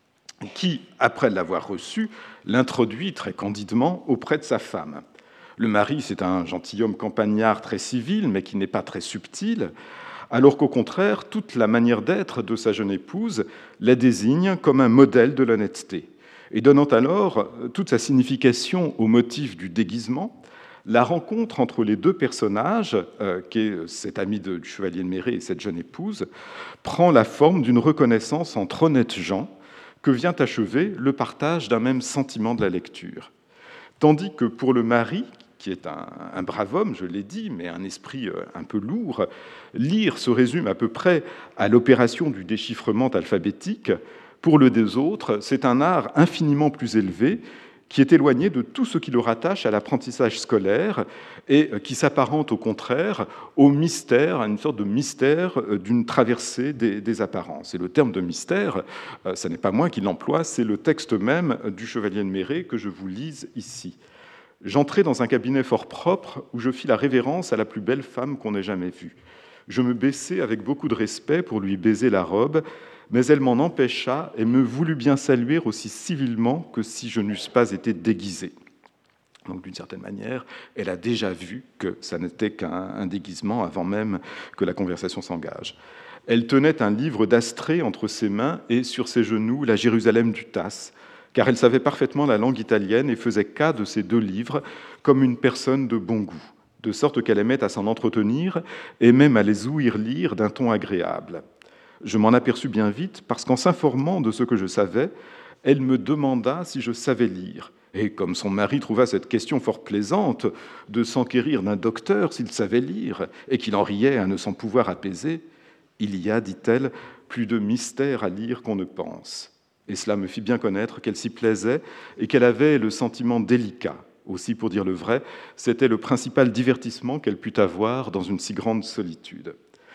qui, après l'avoir reçu, l'introduit très candidement auprès de sa femme. Le mari, c'est un gentilhomme campagnard très civil, mais qui n'est pas très subtil, alors qu'au contraire, toute la manière d'être de sa jeune épouse la désigne comme un modèle de l'honnêteté, et donnant alors toute sa signification au motif du déguisement. La rencontre entre les deux personnages, euh, qui est cet ami de, du chevalier de Méré et cette jeune épouse, prend la forme d'une reconnaissance entre honnêtes gens, que vient achever le partage d'un même sentiment de la lecture. Tandis que pour le mari, qui est un, un brave homme, je l'ai dit, mais un esprit un peu lourd, lire se résume à peu près à l'opération du déchiffrement alphabétique. Pour le des autres, c'est un art infiniment plus élevé, qui est éloigné de tout ce qui le rattache à l'apprentissage scolaire et qui s'apparente au contraire au mystère, à une sorte de mystère d'une traversée des, des apparences. Et le terme de mystère, ce n'est pas moi qui l'emploie, c'est le texte même du chevalier de Méré que je vous lise ici. « J'entrai dans un cabinet fort propre où je fis la révérence à la plus belle femme qu'on ait jamais vue. Je me baissai avec beaucoup de respect pour lui baiser la robe, mais elle m'en empêcha et me voulut bien saluer aussi civilement que si je n'eusse pas été déguisé. » Donc, d'une certaine manière, elle a déjà vu que ça n'était qu'un déguisement avant même que la conversation s'engage. Elle tenait un livre d'Astrée entre ses mains et sur ses genoux la Jérusalem du Tasse, car elle savait parfaitement la langue italienne et faisait cas de ces deux livres comme une personne de bon goût, de sorte qu'elle aimait à s'en entretenir et même à les ouïr lire d'un ton agréable. Je m'en aperçus bien vite, parce qu'en s'informant de ce que je savais, elle me demanda si je savais lire. Et comme son mari trouva cette question fort plaisante de s'enquérir d'un docteur s'il savait lire, et qu'il en riait à ne s'en pouvoir apaiser, « Il y a, dit-elle, plus de mystère à lire qu'on ne pense. » Et cela me fit bien connaître qu'elle s'y plaisait et qu'elle avait le sentiment délicat. Aussi, pour dire le vrai, c'était le principal divertissement qu'elle put avoir dans une si grande solitude.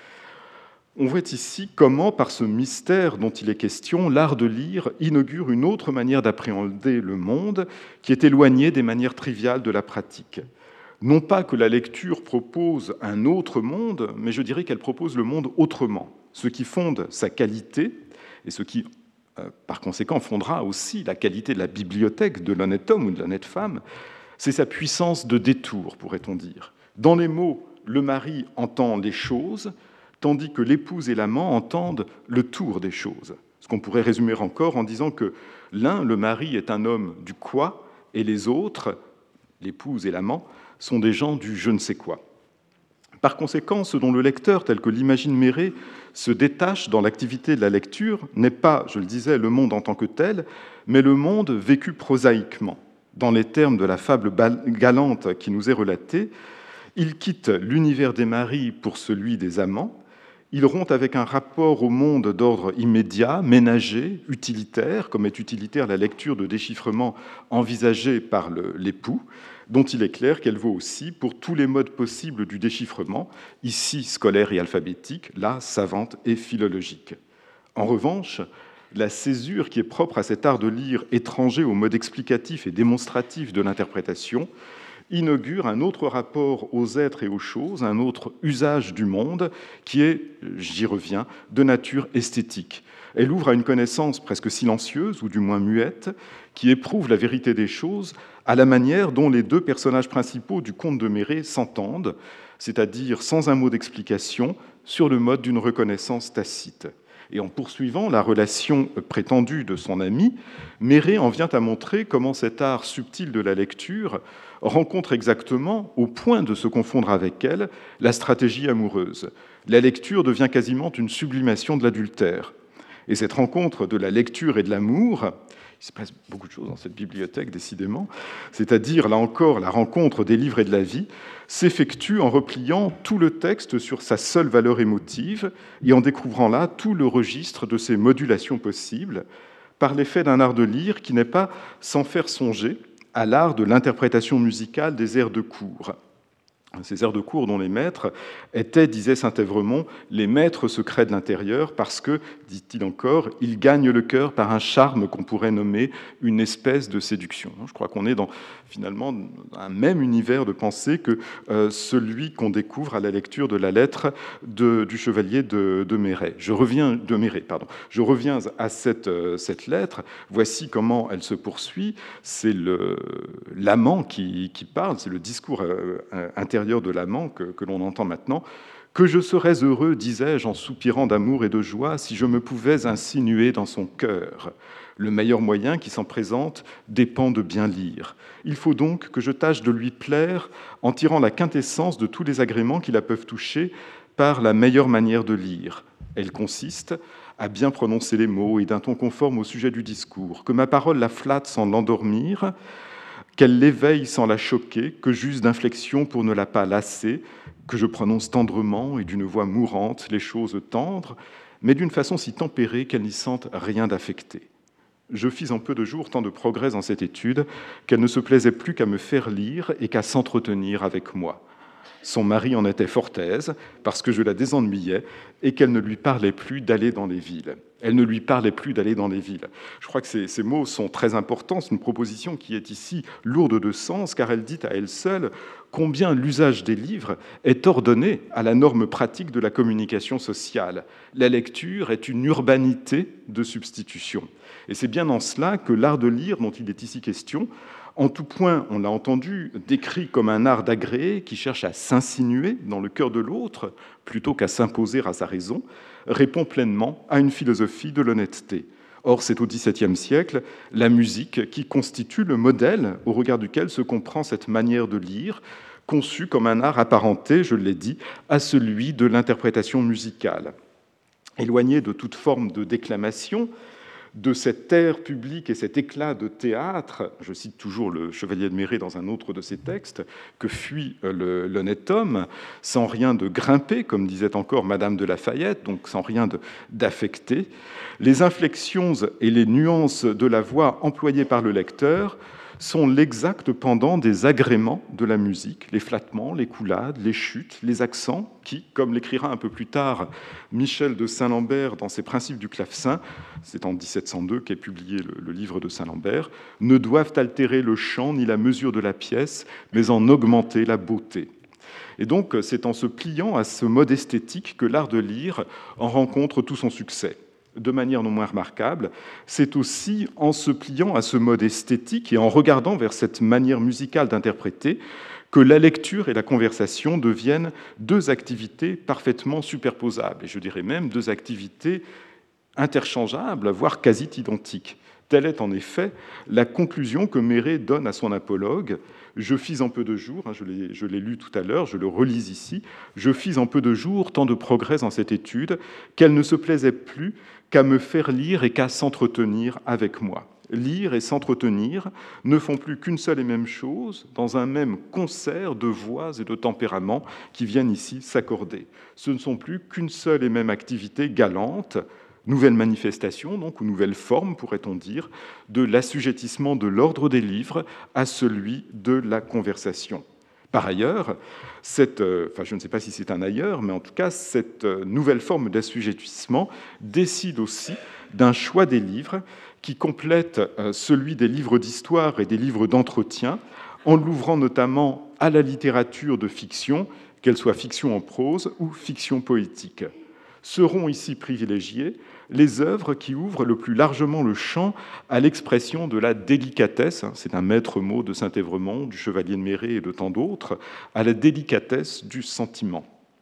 On voit ici comment, par ce mystère dont il est question, l'art de lire inaugure une autre manière d'appréhender le monde qui est éloignée des manières triviales de la pratique. Non pas que la lecture propose un autre monde, mais je dirais qu'elle propose le monde autrement. Ce qui fonde sa qualité, et ce qui, euh, par conséquent, fondera aussi la qualité de la bibliothèque de l'honnête homme ou de l'honnête femme, c'est sa puissance de détour, pourrait-on dire. Dans les mots, le mari entend les choses, tandis que l'épouse et l'amant entendent le tour des choses. Ce qu'on pourrait résumer encore en disant que l'un, le mari, est un homme du quoi, et les autres, l'épouse et l'amant, sont des gens du je ne sais quoi. Par conséquent, ce dont le lecteur, tel que l'imagine Méré, se détache dans l'activité de la lecture n'est pas, je le disais, le monde en tant que tel, mais le monde vécu prosaïquement. Dans les termes de la fable galante qui nous est relatée, il quitte l'univers des maris pour celui des amants. Il rompt avec un rapport au monde d'ordre immédiat, ménager, utilitaire, comme est utilitaire la lecture de déchiffrement envisagée par l'époux, dont il est clair qu'elle vaut aussi pour tous les modes possibles du déchiffrement, ici scolaire et alphabétique, là savante et philologique. En revanche, la césure qui est propre à cet art de lire étranger au mode explicatif et démonstratif de l'interprétation inaugure un autre rapport aux êtres et aux choses, un autre usage du monde qui est, j'y reviens, de nature esthétique. Elle ouvre à une connaissance presque silencieuse, ou du moins muette, qui éprouve la vérité des choses à la manière dont les deux personnages principaux du conte de Méré s'entendent, c'est-à-dire sans un mot d'explication, sur le mode d'une reconnaissance tacite. Et en poursuivant la relation prétendue de son ami, Méret en vient à montrer comment cet art subtil de la lecture rencontre exactement, au point de se confondre avec elle, la stratégie amoureuse. La lecture devient quasiment une sublimation de l'adultère. Et cette rencontre de la lecture et de l'amour, il se passe beaucoup de choses dans cette bibliothèque, décidément, c'est-à-dire, là encore, la rencontre des livres et de la vie, s'effectue en repliant tout le texte sur sa seule valeur émotive et en découvrant là tout le registre de ses modulations possibles, par l'effet d'un art de lire qui n'est pas sans faire songer à l'art de l'interprétation musicale des airs de cour. Ces airs de cour dont les maîtres étaient, disait Saint-Évremont, les maîtres secrets de l'intérieur parce que, dit-il encore, ils gagnent le cœur par un charme qu'on pourrait nommer une espèce de séduction. Je crois qu'on est dans, finalement, un même univers de pensée que euh, celui qu'on découvre à la lecture de la lettre de, du chevalier de, de Méret. Je reviens, de Méret, pardon. Je reviens à cette, euh, cette lettre. Voici comment elle se poursuit. C'est le, l'amant qui, qui parle, c'est le discours euh, intérieur de l'amant que, que l'on entend maintenant, que je serais heureux, disais-je, en soupirant d'amour et de joie, si je me pouvais insinuer dans son cœur. Le meilleur moyen qui s'en présente dépend de bien lire. Il faut donc que je tâche de lui plaire en tirant la quintessence de tous les agréments qui la peuvent toucher par la meilleure manière de lire. Elle consiste à bien prononcer les mots et d'un ton conforme au sujet du discours, que ma parole la flatte sans l'endormir, qu'elle l'éveille sans la choquer, que j'use d'inflexion pour ne la pas lasser, que je prononce tendrement et d'une voix mourante les choses tendres, mais d'une façon si tempérée qu'elle n'y sente rien d'affecté. Je fis en peu de jours tant de progrès dans cette étude qu'elle ne se plaisait plus qu'à me faire lire et qu'à s'entretenir avec moi. Son mari en était fort aise, parce que je la désennuyais et qu'elle ne lui parlait plus d'aller dans les villes. Elle ne lui parlait plus d'aller dans les villes. Je crois que ces, ces mots sont très importants. C'est une proposition qui est ici lourde de sens, car elle dit à elle seule combien l'usage des livres est ordonné à la norme pratique de la communication sociale. La lecture est une urbanité de substitution. Et c'est bien en cela que l'art de lire, dont il est ici question, en tout point, on l'a entendu, décrit comme un art d'agréer qui cherche à s'insinuer dans le cœur de l'autre plutôt qu'à s'imposer à sa raison, répond pleinement à une philosophie de l'honnêteté. Or, c'est au dix-septième siècle la musique qui constitue le modèle au regard duquel se comprend cette manière de lire, conçue comme un art apparenté, je l'ai dit, à celui de l'interprétation musicale. Éloigné de toute forme de déclamation, de cet air public et cet éclat de théâtre, je cite toujours le Chevalier de Méret dans un autre de ses textes, que fuit le, l'honnête homme, sans rien de grimper, comme disait encore Madame de Lafayette, donc sans rien de, d'affecté, les inflexions et les nuances de la voix employées par le lecteur sont l'exact pendant des agréments de la musique, les flattements, les coulades, les chutes, les accents, qui, comme l'écrira un peu plus tard Michel de Saint-Lambert dans ses Principes du clavecin, c'est en dix-sept cent deux qu'est publié le, le livre de Saint-Lambert, ne doivent altérer le chant ni la mesure de la pièce, mais en augmenter la beauté. Et donc, c'est en se pliant à ce mode esthétique que l'art de lire en rencontre tout son succès. De manière non moins remarquable, c'est aussi en se pliant à ce mode esthétique et en regardant vers cette manière musicale d'interpréter que la lecture et la conversation deviennent deux activités parfaitement superposables, et je dirais même deux activités interchangeables, voire quasi identiques. Telle est en effet la conclusion que Méret donne à son apologue. Je fis en peu de jours, je l'ai, je l'ai lu tout à l'heure, je le relis ici, je fis en peu de jours tant de progrès dans cette étude qu'elle ne se plaisait plus qu'à me faire lire et qu'à s'entretenir avec moi. Lire et s'entretenir ne font plus qu'une seule et même chose dans un même concert de voix et de tempéraments qui viennent ici s'accorder. Ce ne sont plus qu'une seule et même activité galante, nouvelle manifestation, donc, ou nouvelle forme, pourrait-on dire, de l'assujettissement de l'ordre des livres à celui de la conversation. Par ailleurs, cette, enfin, je ne sais pas si c'est un ailleurs, mais en tout cas, cette nouvelle forme d'assujettissement décide aussi d'un choix des livres qui complète celui des livres d'histoire et des livres d'entretien, en l'ouvrant notamment à la littérature de fiction, qu'elle soit fiction en prose ou fiction poétique. Seront ici privilégiées les œuvres qui ouvrent le plus largement le champ à l'expression de la délicatesse, c'est un maître mot de Saint-Évremont, du Chevalier de Méret et de tant d'autres, à la délicatesse du sentiment.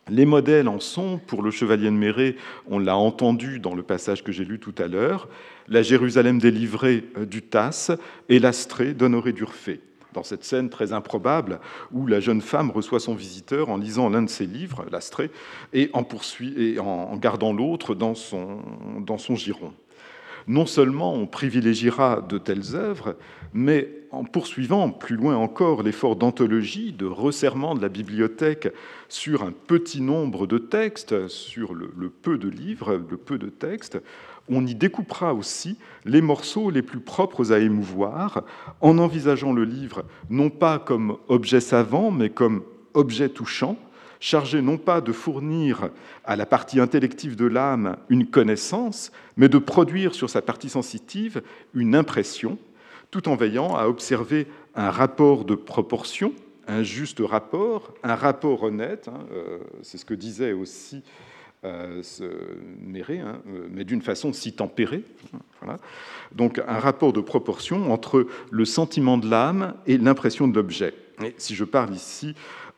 Les modèles en sont, pour le Chevalier de Méré, on l'a entendu dans le passage que j'ai lu tout à l'heure, la Jérusalem délivrée du Tasse et l'Astrée d'Honoré d'Urfé, dans cette scène très improbable où la jeune femme reçoit son visiteur en lisant l'un de ses livres, l'Astrée, et en, poursuit, et en gardant l'autre dans son, dans son giron. Non seulement on privilégiera de telles œuvres, mais en poursuivant plus loin encore l'effort d'anthologie, de resserrement de la bibliothèque sur un petit nombre de textes, sur le, le peu de livres, le peu de textes, on y découpera aussi les morceaux les plus propres à émouvoir, en envisageant le livre non pas comme objet savant, mais comme objet touchant, chargé non pas de fournir à la partie intellective de l'âme une connaissance, mais de produire sur sa partie sensitive une impression, tout en veillant à observer un rapport de proportion, un juste rapport, un rapport honnête, hein, euh, c'est ce que disait aussi euh, ce Méré, hein, mais d'une façon si tempérée. Voilà. Donc un rapport de proportion entre le sentiment de l'âme et l'impression de l'objet. Et si je parle ici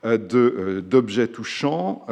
d'objets touchants,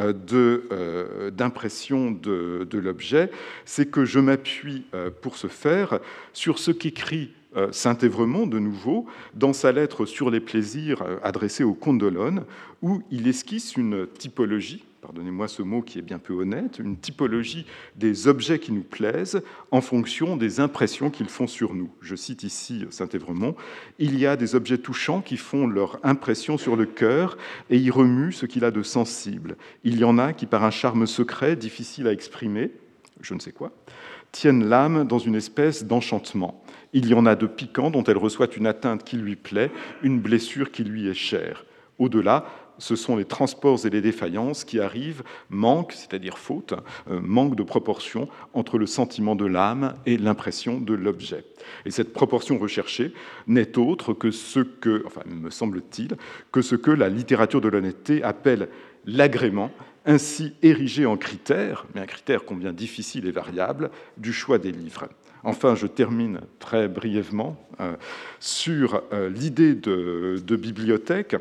d'impression de, de l'objet, c'est que je m'appuie pour ce faire sur ce qu'écrit saint Évremond, de nouveau, dans sa lettre sur les plaisirs adressée au comte d'Olonne, où il esquisse une typologie, pardonnez-moi ce mot qui est bien peu honnête, une typologie des objets qui nous plaisent en fonction des impressions qu'ils font sur nous. Je cite ici saint Évremond, « Il y a des objets touchants qui font leur impression sur le cœur et y remuent ce qu'il a de sensible. Il y en a qui, par un charme secret, difficile à exprimer, je ne sais quoi, tiennent l'âme dans une espèce d'enchantement. Il y en a de piquants dont elle reçoit une atteinte qui lui plaît, une blessure qui lui est chère. Au-delà, ce sont les transports et les défaillances qui arrivent, manque, c'est-à-dire faute, euh, manque de proportion entre le sentiment de l'âme et l'impression de l'objet. Et cette proportion recherchée n'est autre que ce que, enfin, me semble-t-il, que ce que la littérature de l'honnêteté appelle l'agrément, ainsi érigé en critère, mais un critère combien difficile et variable, du choix des livres. Enfin, je termine très brièvement euh, sur euh, l'idée de, de bibliothèque.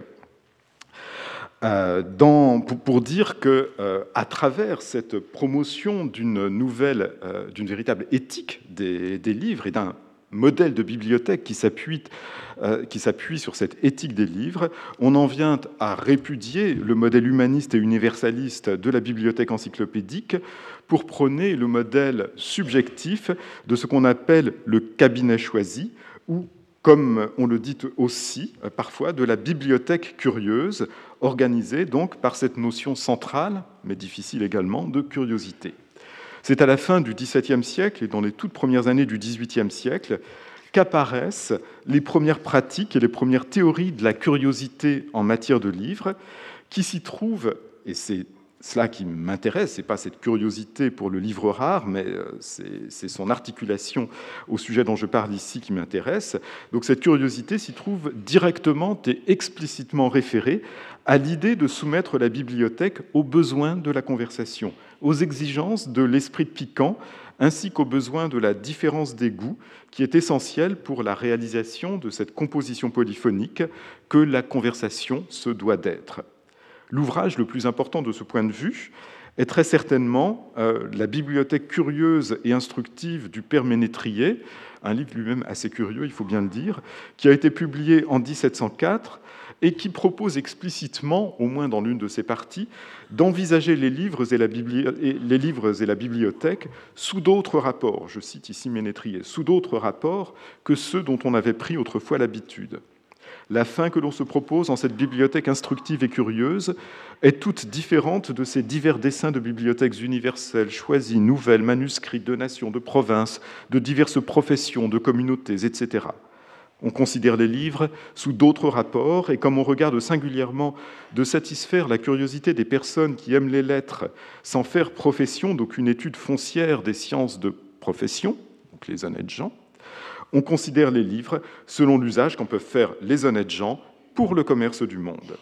Euh, dans, pour, pour dire que, euh, à travers cette promotion d'une nouvelle, euh, d'une véritable éthique des, des livres et d'un modèle de bibliothèque qui s'appuie, euh, qui s'appuie sur cette éthique des livres, on en vient à répudier le modèle humaniste et universaliste de la bibliothèque encyclopédique pour prôner le modèle subjectif de ce qu'on appelle le cabinet choisi, ou, comme on le dit aussi parfois, de la bibliothèque curieuse, organisée donc par cette notion centrale, mais difficile également, de curiosité. C'est à la fin du dix-septième siècle et dans les toutes premières années du dix-huitième siècle qu'apparaissent les premières pratiques et les premières théories de la curiosité en matière de livres, qui s'y trouvent, et c'est cela qui m'intéresse, ce n'est pas cette curiosité pour le livre rare, mais c'est son articulation au sujet dont je parle ici qui m'intéresse. Donc cette curiosité s'y trouve directement et explicitement référée à l'idée de soumettre la bibliothèque aux besoins de la conversation, aux exigences de l'esprit piquant, ainsi qu'aux besoins de la différence des goûts, qui est essentielle pour la réalisation de cette composition polyphonique que la conversation se doit d'être. L'ouvrage le plus important de ce point de vue est très certainement euh, la bibliothèque curieuse et instructive du Père Ménétrier, un livre lui-même assez curieux, il faut bien le dire, qui a été publié en dix-sept cent quatre et qui propose explicitement, au moins dans l'une de ses parties, d'envisager les livres et la, bibli... et les livres et la bibliothèque sous d'autres rapports, je cite ici Ménétrier, sous d'autres rapports que ceux dont on avait pris autrefois l'habitude. La fin que l'on se propose en cette bibliothèque instructive et curieuse est toute différente de ces divers dessins de bibliothèques universelles, choisies, nouvelles, manuscrits de nations, de provinces, de diverses professions, de communautés, et cetera. On considère les livres sous d'autres rapports, et comme on regarde singulièrement de satisfaire la curiosité des personnes qui aiment les lettres sans faire profession d'aucune étude foncière des sciences de profession, donc les honnêtes gens, on considère les livres selon l'usage qu'en peuvent faire les honnêtes gens pour le commerce du monde.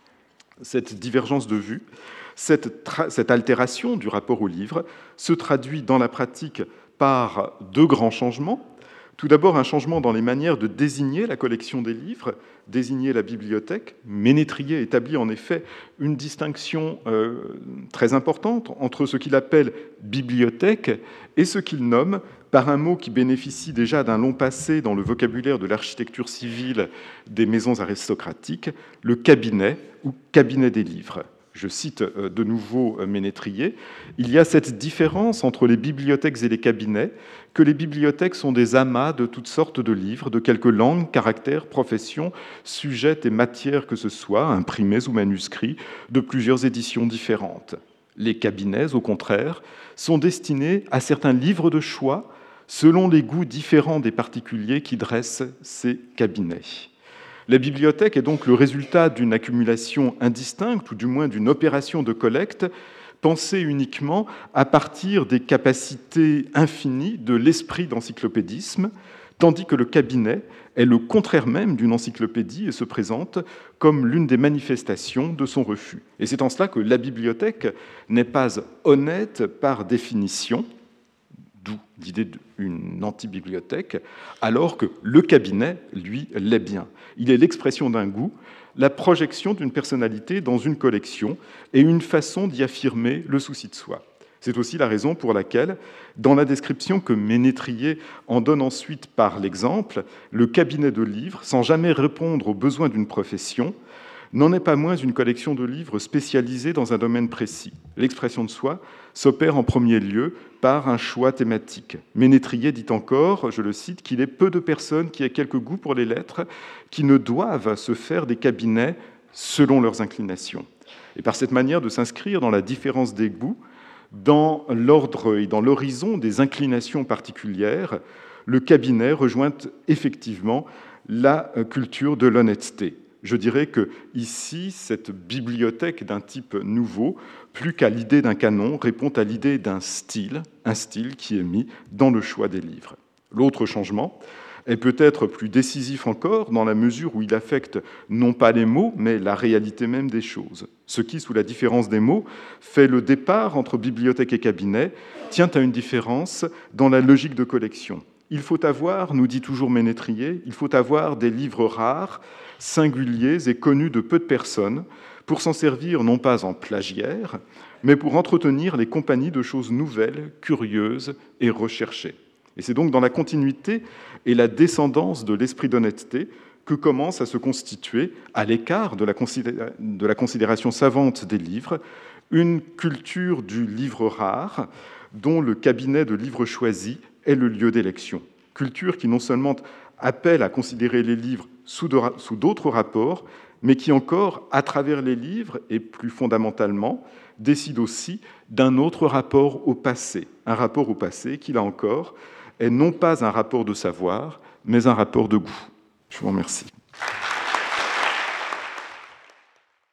Cette divergence de vue, cette, cette altération du rapport au livre se traduit dans la pratique par deux grands changements. Tout d'abord, un changement dans les manières de désigner la collection des livres, désigner la bibliothèque. Ménétrier établit en effet une distinction euh, très importante entre ce qu'il appelle bibliothèque et ce qu'il nomme, par un mot qui bénéficie déjà d'un long passé dans le vocabulaire de l'architecture civile des maisons aristocratiques, le cabinet ou cabinet des livres. Je cite de nouveau Ménétrier, « Il y a cette différence entre les bibliothèques et les cabinets, que les bibliothèques sont des amas de toutes sortes de livres, de quelque langue, caractère, profession, sujet et matière que ce soit, imprimés ou manuscrits, de plusieurs éditions différentes. Les cabinets, au contraire, sont destinés à certains livres de choix, selon les goûts différents des particuliers qui dressent ces cabinets. » La bibliothèque est donc le résultat d'une accumulation indistincte, ou du moins d'une opération de collecte, pensée uniquement à partir des capacités infinies de l'esprit d'encyclopédisme, tandis que le cabinet est le contraire même d'une encyclopédie et se présente comme l'une des manifestations de son refus. Et c'est en cela que la bibliothèque n'est pas honnête par définition, d'où l'idée d'une anti-bibliothèque, alors que le cabinet, lui, l'est bien. Il est l'expression d'un goût, la projection d'une personnalité dans une collection et une façon d'y affirmer le souci de soi. C'est aussi la raison pour laquelle, dans la description que Ménétrier en donne ensuite par l'exemple, le cabinet de livres, sans jamais répondre aux besoins d'une profession, n'en est pas moins une collection de livres spécialisés dans un domaine précis. L'expression de soi s'opère en premier lieu par un choix thématique. Ménétrier dit encore, je le cite, qu'il est peu de personnes qui aient quelque goût pour les lettres, qui ne doivent se faire des cabinets selon leurs inclinations. Et par cette manière de s'inscrire dans la différence des goûts, dans l'ordre et dans l'horizon des inclinations particulières, le cabinet rejoint effectivement la culture de l'honnêteté. Je dirais que ici, cette bibliothèque d'un type nouveau, plus qu'à l'idée d'un canon, répond à l'idée d'un style, un style qui est mis dans le choix des livres. L'autre changement est peut-être plus décisif encore dans la mesure où il affecte non pas les mots, mais la réalité même des choses. Ce qui, sous la différence des mots, fait le départ entre bibliothèque et cabinet, tient à une différence dans la logique de collection. Il faut avoir, nous dit toujours Ménétrier, il faut avoir des livres rares, singuliers et connus de peu de personnes, pour s'en servir non pas en plagiaire, mais pour entretenir les compagnies de choses nouvelles, curieuses et recherchées. Et c'est donc dans la continuité et la descendance de l'esprit d'honnêteté que commence à se constituer, à l'écart de la, considé- de la considération savante des livres, une culture du livre rare, dont le cabinet de livres choisis est le lieu d'élection. Culture qui non seulement appelle à considérer les livres sous d'autres rapports, mais qui encore, à travers les livres, et plus fondamentalement, décide aussi d'un autre rapport au passé. Un rapport au passé qui, là encore, est non pas un rapport de savoir, mais un rapport de goût. Je vous remercie.